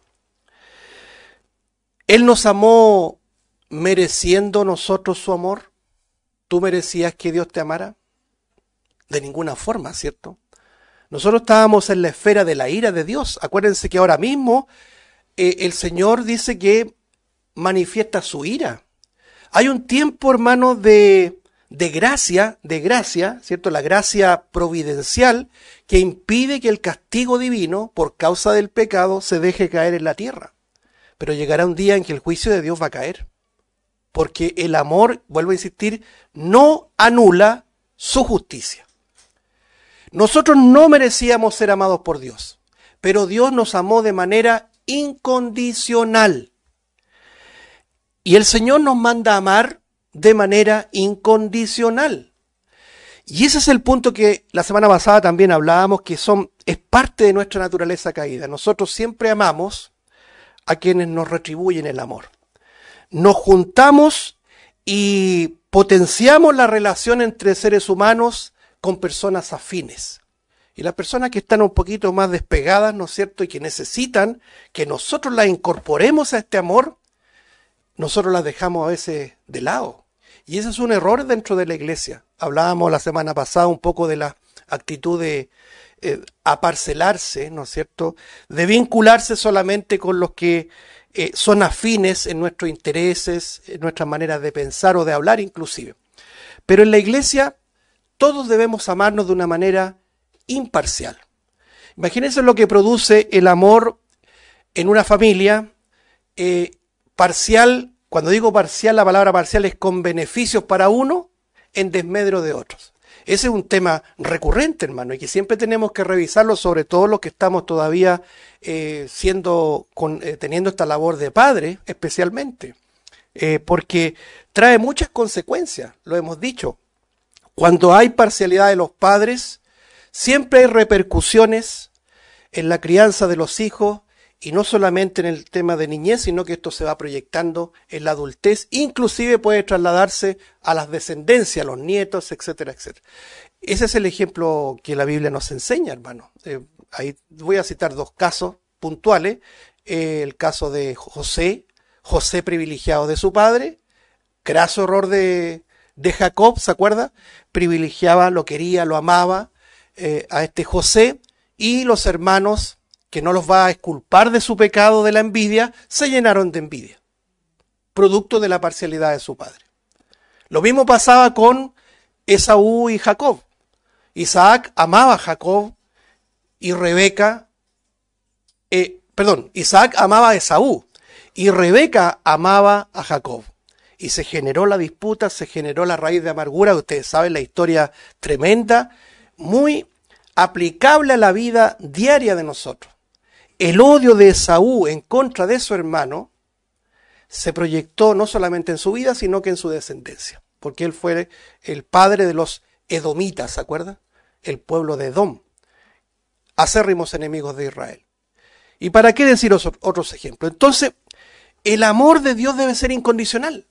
¿Él nos amó mereciendo nosotros su amor? ¿Tú merecías que Dios te amara? De ninguna forma, ¿cierto? Nosotros estábamos en la esfera de la ira de Dios. Acuérdense que ahora mismo eh, el Señor dice que manifiesta su ira. Hay un tiempo, hermano, de, de gracia, de gracia, ¿cierto? La gracia providencial que impide que el castigo divino por causa del pecado se deje caer en la tierra. Pero llegará un día en que el juicio de Dios va a caer. Porque el amor, vuelvo a insistir, no anula su justicia. Nosotros no merecíamos ser amados por Dios, pero Dios nos amó de manera incondicional. Y el Señor nos manda a amar de manera incondicional. Y ese es el punto que la semana pasada también hablábamos, que son, es parte de nuestra naturaleza caída. Nosotros siempre amamos a quienes nos retribuyen el amor. Nos juntamos y potenciamos la relación entre seres humanos con personas afines. Y las personas que están un poquito más despegadas, ¿no es cierto?, y que necesitan que nosotros las incorporemos a este amor, nosotros las dejamos a veces de lado. Y ese es un error dentro de la iglesia. Hablábamos la semana pasada un poco de la actitud de eh, aparcelarse, ¿no es cierto?, de vincularse solamente con los que eh, son afines en nuestros intereses, en nuestras maneras de pensar o de hablar inclusive. Pero en la iglesia todos debemos amarnos de una manera imparcial. Imagínense lo que produce el amor en una familia eh, parcial. Cuando digo parcial, la palabra parcial es con beneficios para uno en desmedro de otros. Ese es un tema recurrente, hermano, y que siempre tenemos que revisarlo, sobre todo los que estamos todavía eh, siendo, con, eh, teniendo esta labor de padre, especialmente, eh, porque trae muchas consecuencias, lo hemos dicho. Cuando hay parcialidad de los padres, siempre hay repercusiones en la crianza de los hijos, y no solamente en el tema de niñez, sino que esto se va proyectando en la adultez, inclusive puede trasladarse a las descendencias, a los nietos, etcétera, etcétera. Ese es el ejemplo que la Biblia nos enseña, hermano. Eh, ahí voy a citar dos casos puntuales. Eh, el caso de José, José privilegiado de su padre, craso error de, de Jacob, ¿se acuerda? Privilegiaba, lo quería, lo amaba eh, a este José, y los hermanos, que no los va a exculpar de su pecado de la envidia, se llenaron de envidia, producto de la parcialidad de su padre. Lo mismo pasaba con Esaú y Jacob. Isaac amaba a Jacob y Rebeca, eh, perdón, Isaac amaba a Esaú y Rebeca amaba a Jacob. Y se generó la disputa, se generó la raíz de amargura. Ustedes saben la historia tremenda, muy aplicable a la vida diaria de nosotros. El odio de Esaú en contra de su hermano se proyectó no solamente en su vida, sino que en su descendencia, porque él fue el padre de los edomitas, ¿se acuerdan? El pueblo de Edom, acérrimos enemigos de Israel. ¿Y para qué decir otros ejemplos? Entonces, el amor de Dios debe ser incondicional.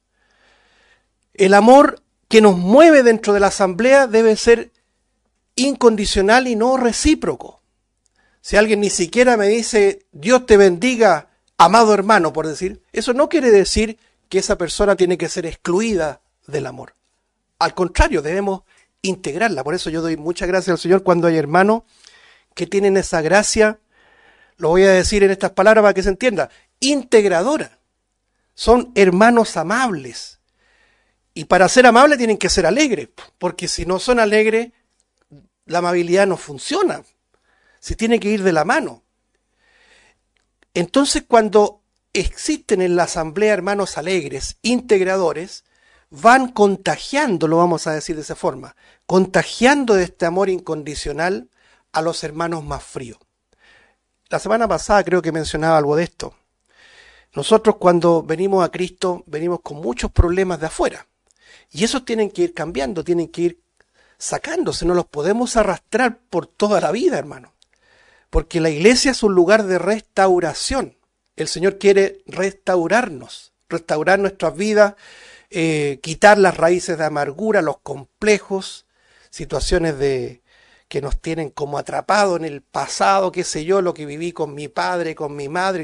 El amor que nos mueve dentro de la asamblea debe ser incondicional y no recíproco. Si alguien ni siquiera me dice, Dios te bendiga, amado hermano, por decir, eso no quiere decir que esa persona tiene que ser excluida del amor. Al contrario, debemos integrarla. Por eso yo doy muchas gracias al Señor cuando hay hermanos que tienen esa gracia, lo voy a decir en estas palabras para que se entienda, integradora. Son hermanos amables. Y para ser amables tienen que ser alegres, porque si no son alegres, la amabilidad no funciona. Se tiene que ir de la mano. Entonces, cuando existen en la asamblea hermanos alegres, integradores, van contagiando, lo vamos a decir de esa forma, contagiando de este amor incondicional a los hermanos más fríos. La semana pasada creo que mencionaba algo de esto. Nosotros cuando venimos a Cristo, venimos con muchos problemas de afuera. Y esos tienen que ir cambiando, tienen que ir sacándose, no los podemos arrastrar por toda la vida, hermano. Porque la iglesia es un lugar de restauración. El Señor quiere restaurarnos, restaurar nuestras vidas, eh, quitar las raíces de amargura, los complejos, situaciones de que nos tienen como atrapados en el pasado, qué sé yo, lo que viví con mi padre, con mi madre.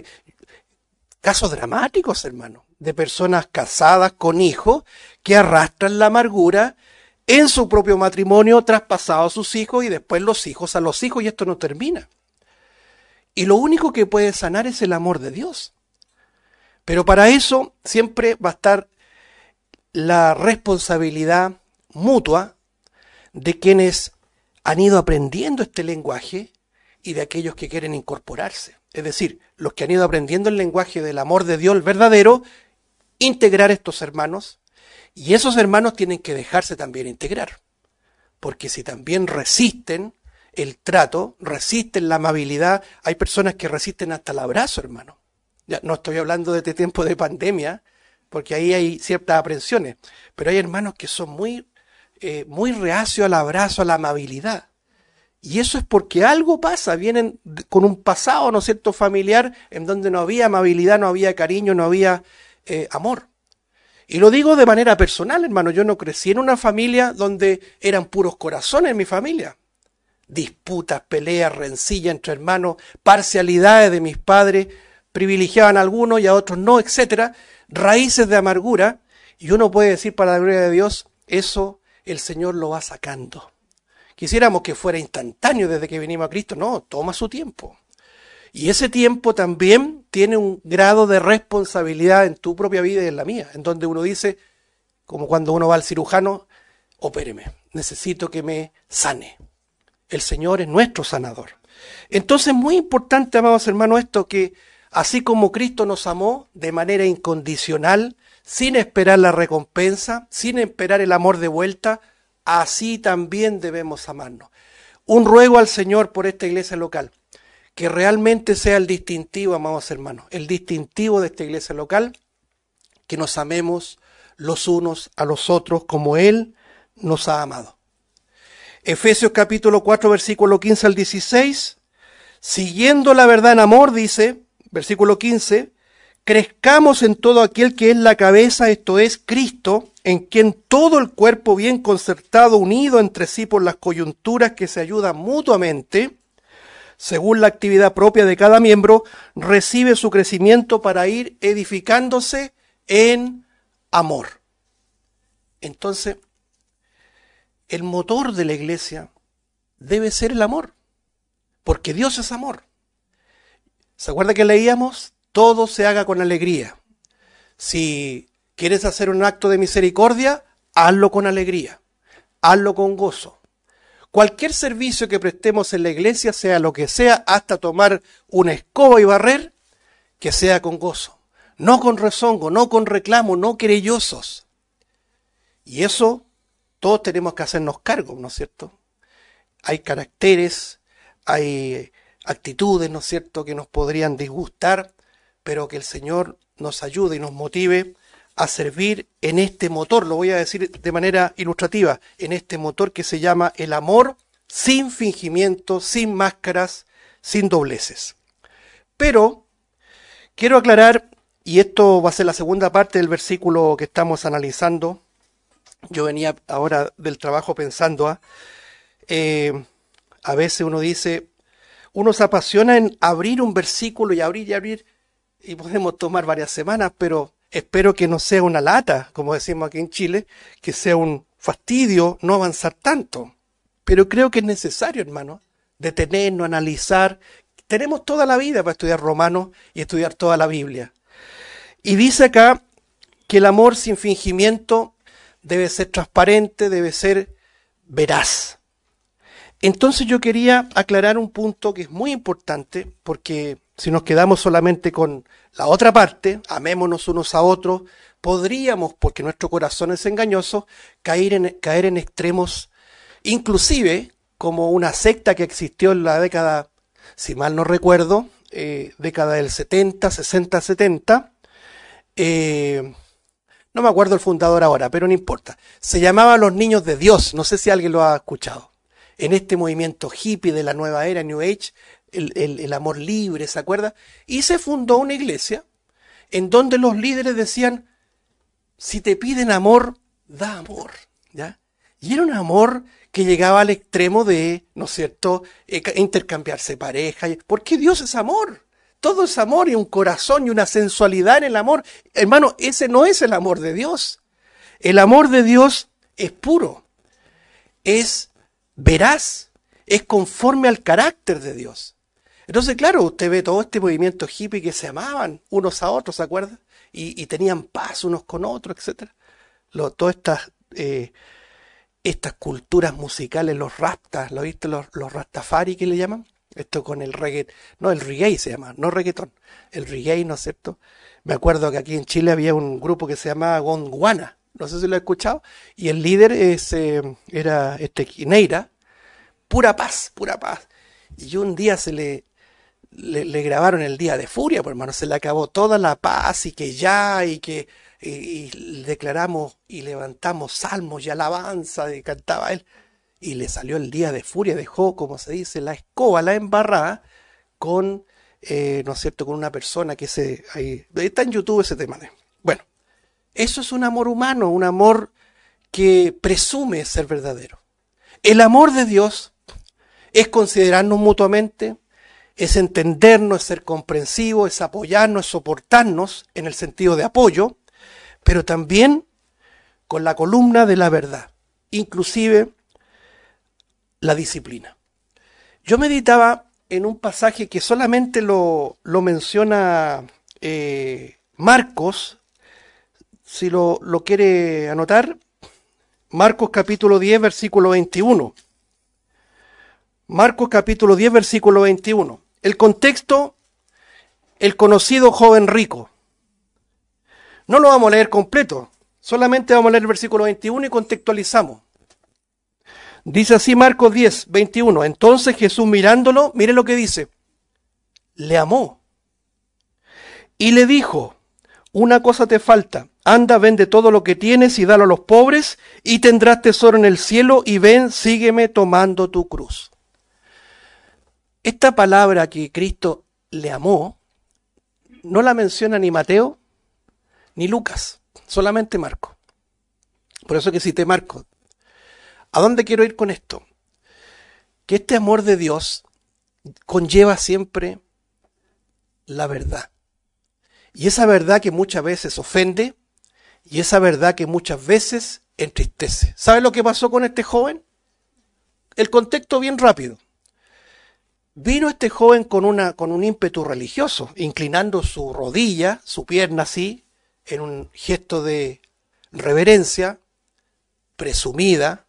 Casos dramáticos, hermano, de personas casadas con hijos que arrastran la amargura en su propio matrimonio, traspasado a sus hijos y después los hijos a los hijos, y esto no termina. Y lo único que puede sanar es el amor de Dios. Pero para eso siempre va a estar la responsabilidad mutua de quienes han ido aprendiendo este lenguaje y de aquellos que quieren incorporarse. Es decir, los que han ido aprendiendo el lenguaje del amor de Dios, el verdadero, integrar estos hermanos, y esos hermanos tienen que dejarse también integrar. Porque si también resisten el trato, resisten la amabilidad, hay personas que resisten hasta el abrazo, hermano. Ya no estoy hablando de este tiempo de pandemia, porque ahí hay ciertas aprensiones, pero hay hermanos que son muy, eh, muy reacios al abrazo, a la amabilidad. Y eso es porque algo pasa, vienen con un pasado, ¿no es cierto?, familiar, en donde no había amabilidad, no había cariño, no había eh, amor. Y lo digo de manera personal, hermano, yo no crecí en una familia donde eran puros corazones en mi familia. Disputas, peleas, rencillas entre hermanos, parcialidades de mis padres, privilegiaban a algunos y a otros no, etcétera, raíces de amargura, y uno puede decir para la gloria de Dios, eso el Señor lo va sacando. Quisiéramos que fuera instantáneo desde que venimos a Cristo, no, toma su tiempo. Y ese tiempo también tiene un grado de responsabilidad en tu propia vida y en la mía, en donde uno dice, como cuando uno va al cirujano, opéreme, necesito que me sane. El Señor es nuestro sanador. Entonces, muy importante, amados hermanos, esto que así como Cristo nos amó de manera incondicional, sin esperar la recompensa, sin esperar el amor de vuelta, así también debemos amarnos. Un ruego al Señor por esta iglesia local, que realmente sea el distintivo, amados hermanos, el distintivo de esta iglesia local, que nos amemos los unos a los otros como Él nos ha amado. Efesios capítulo cuatro, versículo quince al dieciséis, siguiendo la verdad en amor, dice, versículo quince, crezcamos en todo aquel que es la cabeza, esto es, Cristo, en quien todo el cuerpo bien concertado, unido entre sí por las coyunturas que se ayudan mutuamente, según la actividad propia de cada miembro, recibe su crecimiento para ir edificándose en amor. Entonces, el motor de la iglesia debe ser el amor, porque Dios es amor. ¿Se acuerda que leíamos? Todo se haga con alegría. Si quieres hacer un acto de misericordia, hazlo con alegría, hazlo con gozo. Cualquier servicio que prestemos en la iglesia, sea lo que sea, hasta tomar una escoba y barrer, que sea con gozo, no con rezongo, no con reclamo, no querellosos. Y eso todos tenemos que hacernos cargo, ¿no es cierto? Hay caracteres, hay actitudes, ¿no es cierto?, que nos podrían disgustar, pero que el Señor nos ayude y nos motive a servir en este motor, lo voy a decir de manera ilustrativa, en este motor que se llama el amor, sin fingimiento, sin máscaras, sin dobleces. Pero quiero aclarar, y esto va a ser la segunda parte del versículo que estamos analizando. Yo venía ahora del trabajo pensando, ¿eh? Eh, a veces uno dice, uno se apasiona en abrir un versículo y abrir y abrir, y podemos tomar varias semanas, pero espero que no sea una lata, como decimos aquí en Chile, que sea un fastidio no avanzar tanto. Pero creo que es necesario, hermano, detenernos, analizar. Tenemos toda la vida para estudiar Romanos y estudiar toda la Biblia. Y dice acá que el amor sin fingimiento debe ser transparente, debe ser veraz. Entonces yo quería aclarar un punto que es muy importante, porque si nos quedamos solamente con la otra parte, amémonos unos a otros, podríamos, porque nuestro corazón es engañoso, caer en, caer en extremos, inclusive como una secta que existió en la década, si mal no recuerdo, eh, década del setenta, sesenta, setenta, eh, no me acuerdo el fundador ahora, pero no importa, se llamaba Los Niños de Dios, no sé si alguien lo ha escuchado, en este movimiento hippie de la nueva era, New Age, el, el, el amor libre, ¿se acuerda? Y se fundó una iglesia en donde los líderes decían, si te piden amor, da amor, ¿ya? Y era un amor que llegaba al extremo de, ¿no es cierto?, eh, intercambiarse pareja. Porque Dios es amor. Todo es amor y un corazón y una sensualidad en el amor. Hermano, ese no es el amor de Dios. El amor de Dios es puro, es veraz, es conforme al carácter de Dios. Entonces, claro, usted ve todo este movimiento hippie que se amaban unos a otros, ¿se acuerda? Y, y tenían paz unos con otros, etcétera. Lo, todas estas, eh, estas culturas musicales, los rastas, ¿lo viste? Los, los rastafari que le llaman. Esto con el reggae, no, el reggae se llama, no reggaetón, el reggae, ¿no es cierto? Me acuerdo que aquí en Chile había un grupo que se llamaba Gondwana, no sé si lo he escuchado, y el líder es, eh, era este Neira, pura paz, pura paz. Y un día se le, le, le grabaron el día de furia, pues hermano, se le acabó toda la paz y que ya, y que y, y declaramos y levantamos salmos y alabanza, y cantaba él. Y le salió el día de furia, dejó, como se dice, la escoba, la embarrada, con, eh, ¿no es cierto?, con una persona que se, ahí, está en YouTube ese tema. De, bueno, eso es un amor humano, un amor que presume ser verdadero. El amor de Dios es considerarnos mutuamente, es entendernos, es ser comprensivo, es apoyarnos, es soportarnos en el sentido de apoyo, pero también con la columna de la verdad, inclusive la disciplina. Yo meditaba en un pasaje que solamente lo, lo menciona eh, Marcos, si lo, lo quiere anotar, Marcos capítulo diez, versículo veintiuno. Marcos capítulo diez, versículo veintiuno. El contexto, el conocido joven rico. No lo vamos a leer completo, solamente vamos a leer el versículo veintiuno y contextualizamos. Dice así Marcos diez, veintiuno. Entonces Jesús mirándolo, mire lo que dice. Le amó. Y le dijo, una cosa te falta. Anda, vende todo lo que tienes y dalo a los pobres y tendrás tesoro en el cielo y ven, sígueme tomando tu cruz. Esta palabra que Cristo le amó, no la menciona ni Mateo ni Lucas, solamente Marcos. Por eso que cité Marcos. ¿A dónde quiero ir con esto? Que este amor de Dios conlleva siempre la verdad. Y esa verdad que muchas veces ofende y esa verdad que muchas veces entristece. ¿Sabe lo que pasó con este joven? El contexto bien rápido. Vino este joven con, una, con un ímpetu religioso, inclinando su rodilla, su pierna así, en un gesto de reverencia, presumida,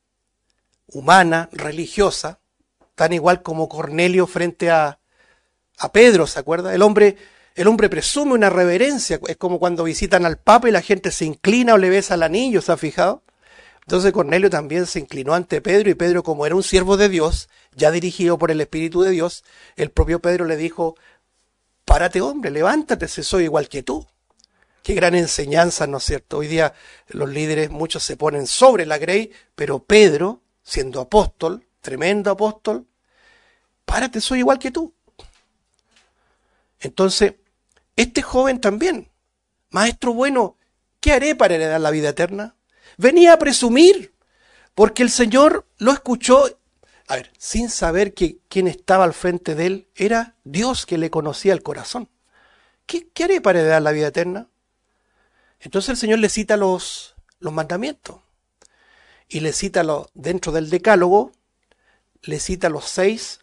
humana, religiosa, tan igual como Cornelio frente a, a Pedro, ¿se acuerda? El hombre, el hombre presume una reverencia, es como cuando visitan al Papa y la gente se inclina o le besa el anillo, ¿se ha fijado? Entonces Cornelio también se inclinó ante Pedro y Pedro, como era un siervo de Dios, ya dirigido por el Espíritu de Dios, el propio Pedro le dijo, párate hombre, levántate, si soy igual que tú. Qué gran enseñanza, ¿no es cierto? Hoy día los líderes, muchos se ponen sobre la grey, pero Pedro, siendo apóstol, tremendo apóstol, párate, soy igual que tú. Entonces, este joven también, maestro bueno, ¿qué haré para heredar la vida eterna? Venía a presumir, porque el Señor lo escuchó, a ver, sin saber que quien estaba al frente de él era Dios que le conocía el corazón. ¿Qué, qué haré para heredar la vida eterna? Entonces el Señor le cita los, los mandamientos. Y le cita lo, dentro del decálogo, le cita los seis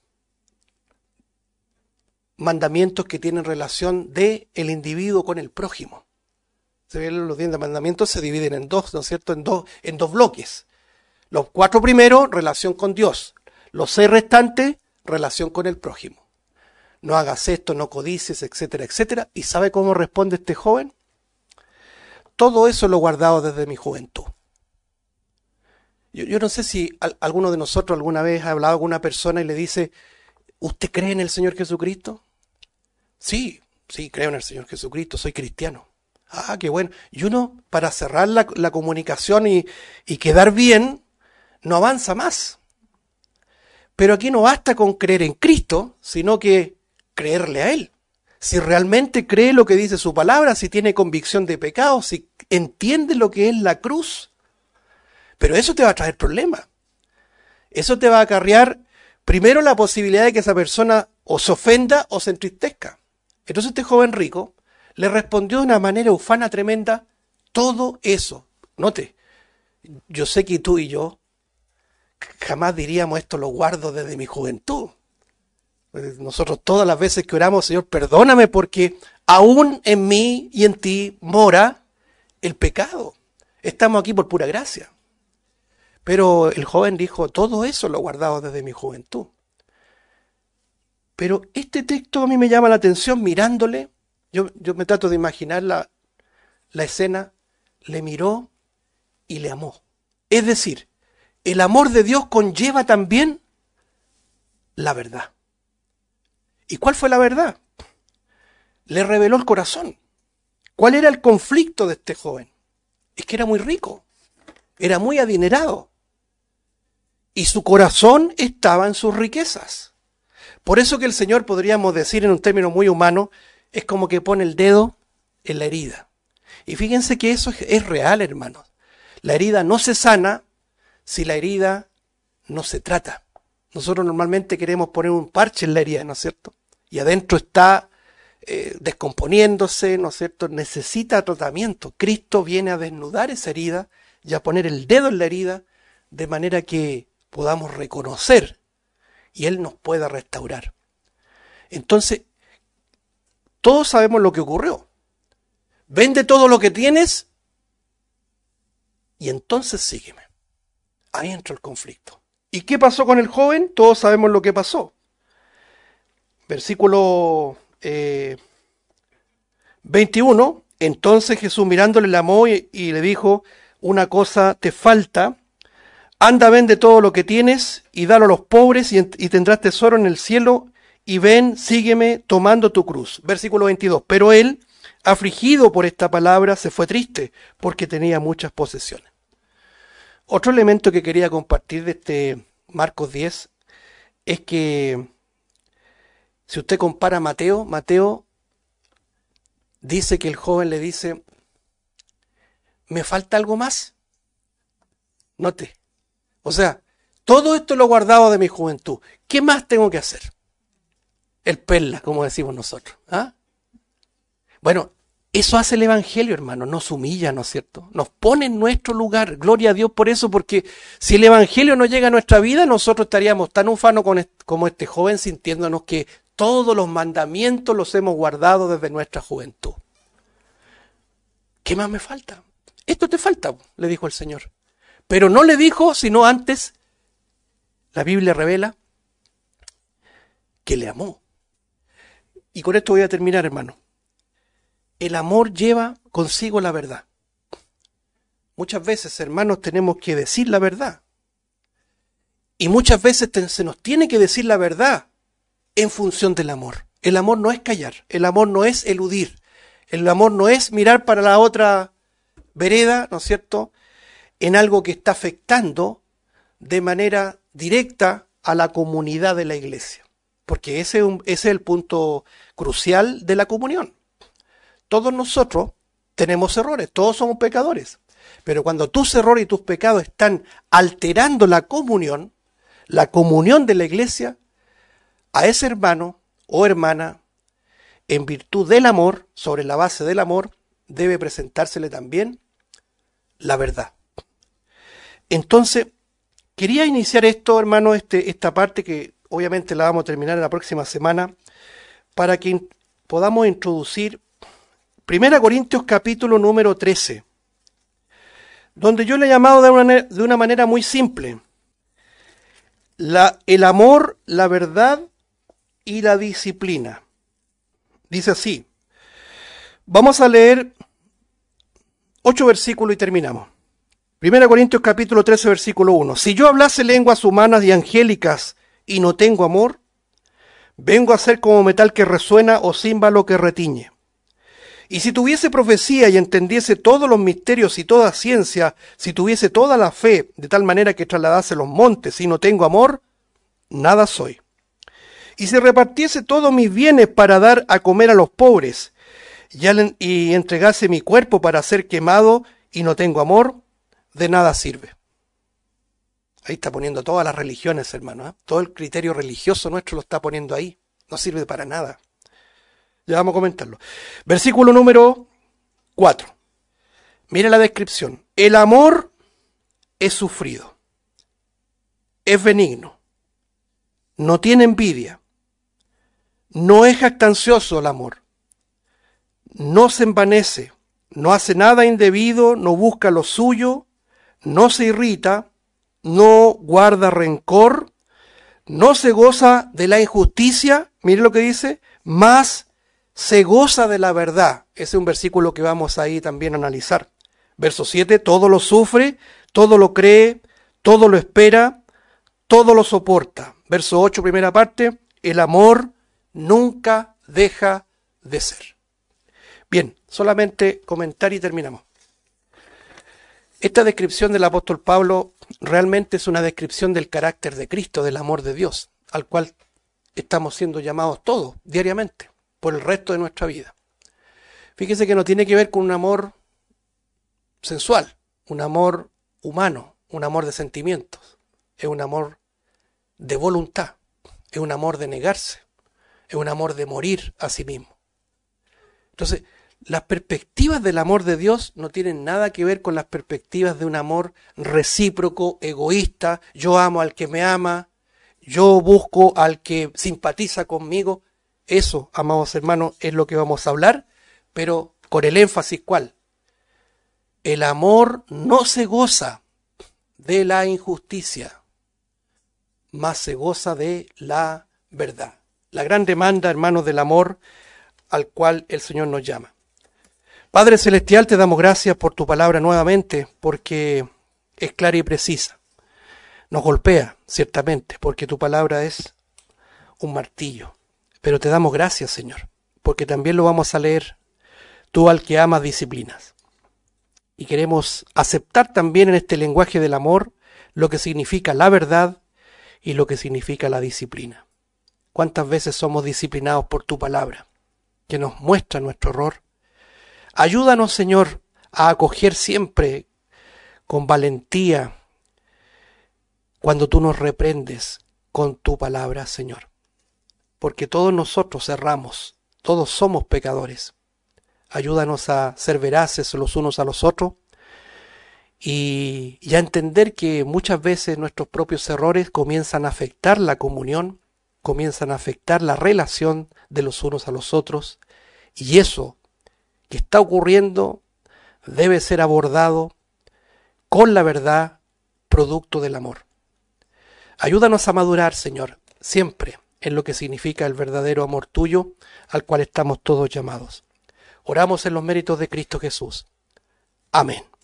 mandamientos que tienen relación de el individuo con el prójimo. Se ven los diez mandamientos se dividen en dos, ¿no es cierto? En dos, en dos bloques. Los cuatro primeros, relación con Dios. Los seis restantes, relación con el prójimo. No hagas esto, no codicies, etcétera, etcétera. ¿Y sabe cómo responde este joven? Todo eso lo he guardado desde mi juventud. Yo, yo no sé si al, alguno de nosotros alguna vez ha hablado con una persona y le dice, ¿usted cree en el Señor Jesucristo? Sí, sí, creo en el Señor Jesucristo, soy cristiano. Ah, qué bueno. Y uno, para cerrar la, la comunicación y, y quedar bien, no avanza más. Pero aquí no basta con creer en Cristo, sino que creerle a Él. Si realmente cree lo que dice su palabra, si tiene convicción de pecado, si entiende lo que es la cruz. Pero eso te va a traer problemas. Eso te va a acarrear primero la posibilidad de que esa persona o se ofenda o se entristezca. Entonces este joven rico le respondió de una manera ufana tremenda todo eso. Note, yo sé que tú y yo jamás diríamos esto lo guardo desde mi juventud. Nosotros todas las veces que oramos, Señor, perdóname porque aún en mí y en ti mora el pecado. Estamos aquí por pura gracia. Pero el joven dijo, todo eso lo he guardado desde mi juventud. Pero este texto a mí me llama la atención mirándole. Yo, yo me trato de imaginar la, la escena. Le miró y le amó. Es decir, el amor de Dios conlleva también la verdad. ¿Y cuál fue la verdad? Le reveló el corazón. ¿Cuál era el conflicto de este joven? Es que era muy rico, era muy adinerado. Y su corazón estaba en sus riquezas. Por eso que el Señor, podríamos decir en un término muy humano, es como que pone el dedo en la herida. Y fíjense que eso es, es real, hermanos. La herida no se sana si la herida no se trata. Nosotros normalmente queremos poner un parche en la herida, ¿no es cierto? Y adentro está eh, descomponiéndose, ¿no es cierto? Necesita tratamiento. Cristo viene a desnudar esa herida y a poner el dedo en la herida de manera que podamos reconocer y Él nos pueda restaurar. Entonces, todos sabemos lo que ocurrió. Vende todo lo que tienes y entonces sígueme. Ahí entra el conflicto. ¿Y qué pasó con el joven? Todos sabemos lo que pasó. Versículo eh, veintiuno. Entonces Jesús mirándole le amó y, y le dijo, una cosa te falta. Anda, vende todo lo que tienes y dalo a los pobres y, y tendrás tesoro en el cielo y ven, sígueme tomando tu cruz. Versículo veintidós. Pero él, afligido por esta palabra, se fue triste porque tenía muchas posesiones. Otro elemento que quería compartir de este Marcos diez es que si usted compara a Mateo, Mateo dice que el joven le dice, ¿me falta algo más? Note. O sea, todo esto lo he guardado de mi juventud. ¿Qué más tengo que hacer? El perla, como decimos nosotros. ¿Ah? Bueno, eso hace el Evangelio, hermano. Nos humilla, ¿no es cierto? Nos pone en nuestro lugar. Gloria a Dios por eso, porque si el Evangelio no llega a nuestra vida, nosotros estaríamos tan ufanos como este joven, sintiéndonos que todos los mandamientos los hemos guardado desde nuestra juventud. ¿Qué más me falta? Esto te falta, le dijo el Señor. Pero no le dijo, sino antes, la Biblia revela que le amó. Y con esto voy a terminar, hermano. El amor lleva consigo la verdad. Muchas veces, hermanos, tenemos que decir la verdad. Y muchas veces te, se nos tiene que decir la verdad en función del amor. El amor no es callar, el amor no es eludir, el amor no es mirar para la otra vereda, ¿no es cierto?, en algo que está afectando de manera directa a la comunidad de la iglesia. Porque ese, ese es el punto crucial de la comunión. Todos nosotros tenemos errores, todos somos pecadores. Pero cuando tus errores y tus pecados están alterando la comunión, la comunión de la iglesia, a ese hermano o hermana, en virtud del amor, sobre la base del amor, debe presentársele también la verdad. Entonces, quería iniciar esto, hermano, este, esta parte que obviamente la vamos a terminar en la próxima semana, para que podamos introducir Primera Corintios capítulo número trece, donde yo le he llamado de una, de una manera muy simple, la, el amor, la verdad y la disciplina. Dice así, vamos a leer ocho versículos y terminamos. Primera Corintios capítulo trece, versículo uno. Si yo hablase lenguas humanas y angélicas y no tengo amor, vengo a ser como metal que resuena o címbalo que retiñe. Y si tuviese profecía y entendiese todos los misterios y toda ciencia, si tuviese toda la fe, de tal manera que trasladase los montes y no tengo amor, nada soy. Y si repartiese todos mis bienes para dar a comer a los pobres, y, al, y entregase mi cuerpo para ser quemado y no tengo amor, de nada sirve. Ahí está poniendo todas las religiones, hermano. ¿eh? Todo el criterio religioso nuestro lo está poniendo ahí. No sirve para nada. Ya vamos a comentarlo. Versículo número cuatro. Mire la descripción. El amor es sufrido. Es benigno. No tiene envidia. No es jactancioso el amor. No se envanece. No hace nada indebido. No busca lo suyo. No se irrita. No guarda rencor. No se goza de la injusticia. Mire lo que dice. Más se goza de la verdad. Ese es un versículo que vamos ahí también a analizar. Verso siete. Todo lo sufre. Todo lo cree. Todo lo espera. Todo lo soporta. Verso ocho, primera parte. El amor nunca deja de ser. Bien, solamente comentar y terminamos. Esta descripción del apóstol Pablo realmente es una descripción del carácter de Cristo, del amor de Dios, al cual estamos siendo llamados todos, diariamente, por el resto de nuestra vida. Fíjese que no tiene que ver con un amor sensual, un amor humano, un amor de sentimientos. Es un amor de voluntad, es un amor de negarse, es un amor de morir a sí mismo. Entonces, las perspectivas del amor de Dios no tienen nada que ver con las perspectivas de un amor recíproco, egoísta. Yo amo al que me ama, yo busco al que simpatiza conmigo. Eso, amados hermanos, es lo que vamos a hablar, pero con el énfasis ¿cuál? El amor no se goza de la injusticia, más se goza de la verdad. La gran demanda, hermanos, del amor al cual el Señor nos llama. Padre Celestial, te damos gracias por tu palabra nuevamente, porque es clara y precisa. Nos golpea, ciertamente, porque tu palabra es un martillo. Pero te damos gracias, Señor, porque también lo vamos a leer. Tú al que amas disciplinas. Y queremos aceptar también en este lenguaje del amor lo que significa la verdad y lo que significa la disciplina. ¿Cuántas veces somos disciplinados por tu palabra, que nos muestra nuestro error? Ayúdanos, Señor, a acoger siempre con valentía cuando tú nos reprendes con tu palabra, Señor. Porque todos nosotros erramos, todos somos pecadores. Ayúdanos a ser veraces los unos a los otros y, y a entender que muchas veces nuestros propios errores comienzan a afectar la comunión, comienzan a afectar la relación de los unos a los otros, y eso que está ocurriendo debe ser abordado con la verdad, producto del amor. Ayúdanos a madurar, Señor, siempre en lo que significa el verdadero amor tuyo, al cual estamos todos llamados. Oramos en los méritos de Cristo Jesús. Amén.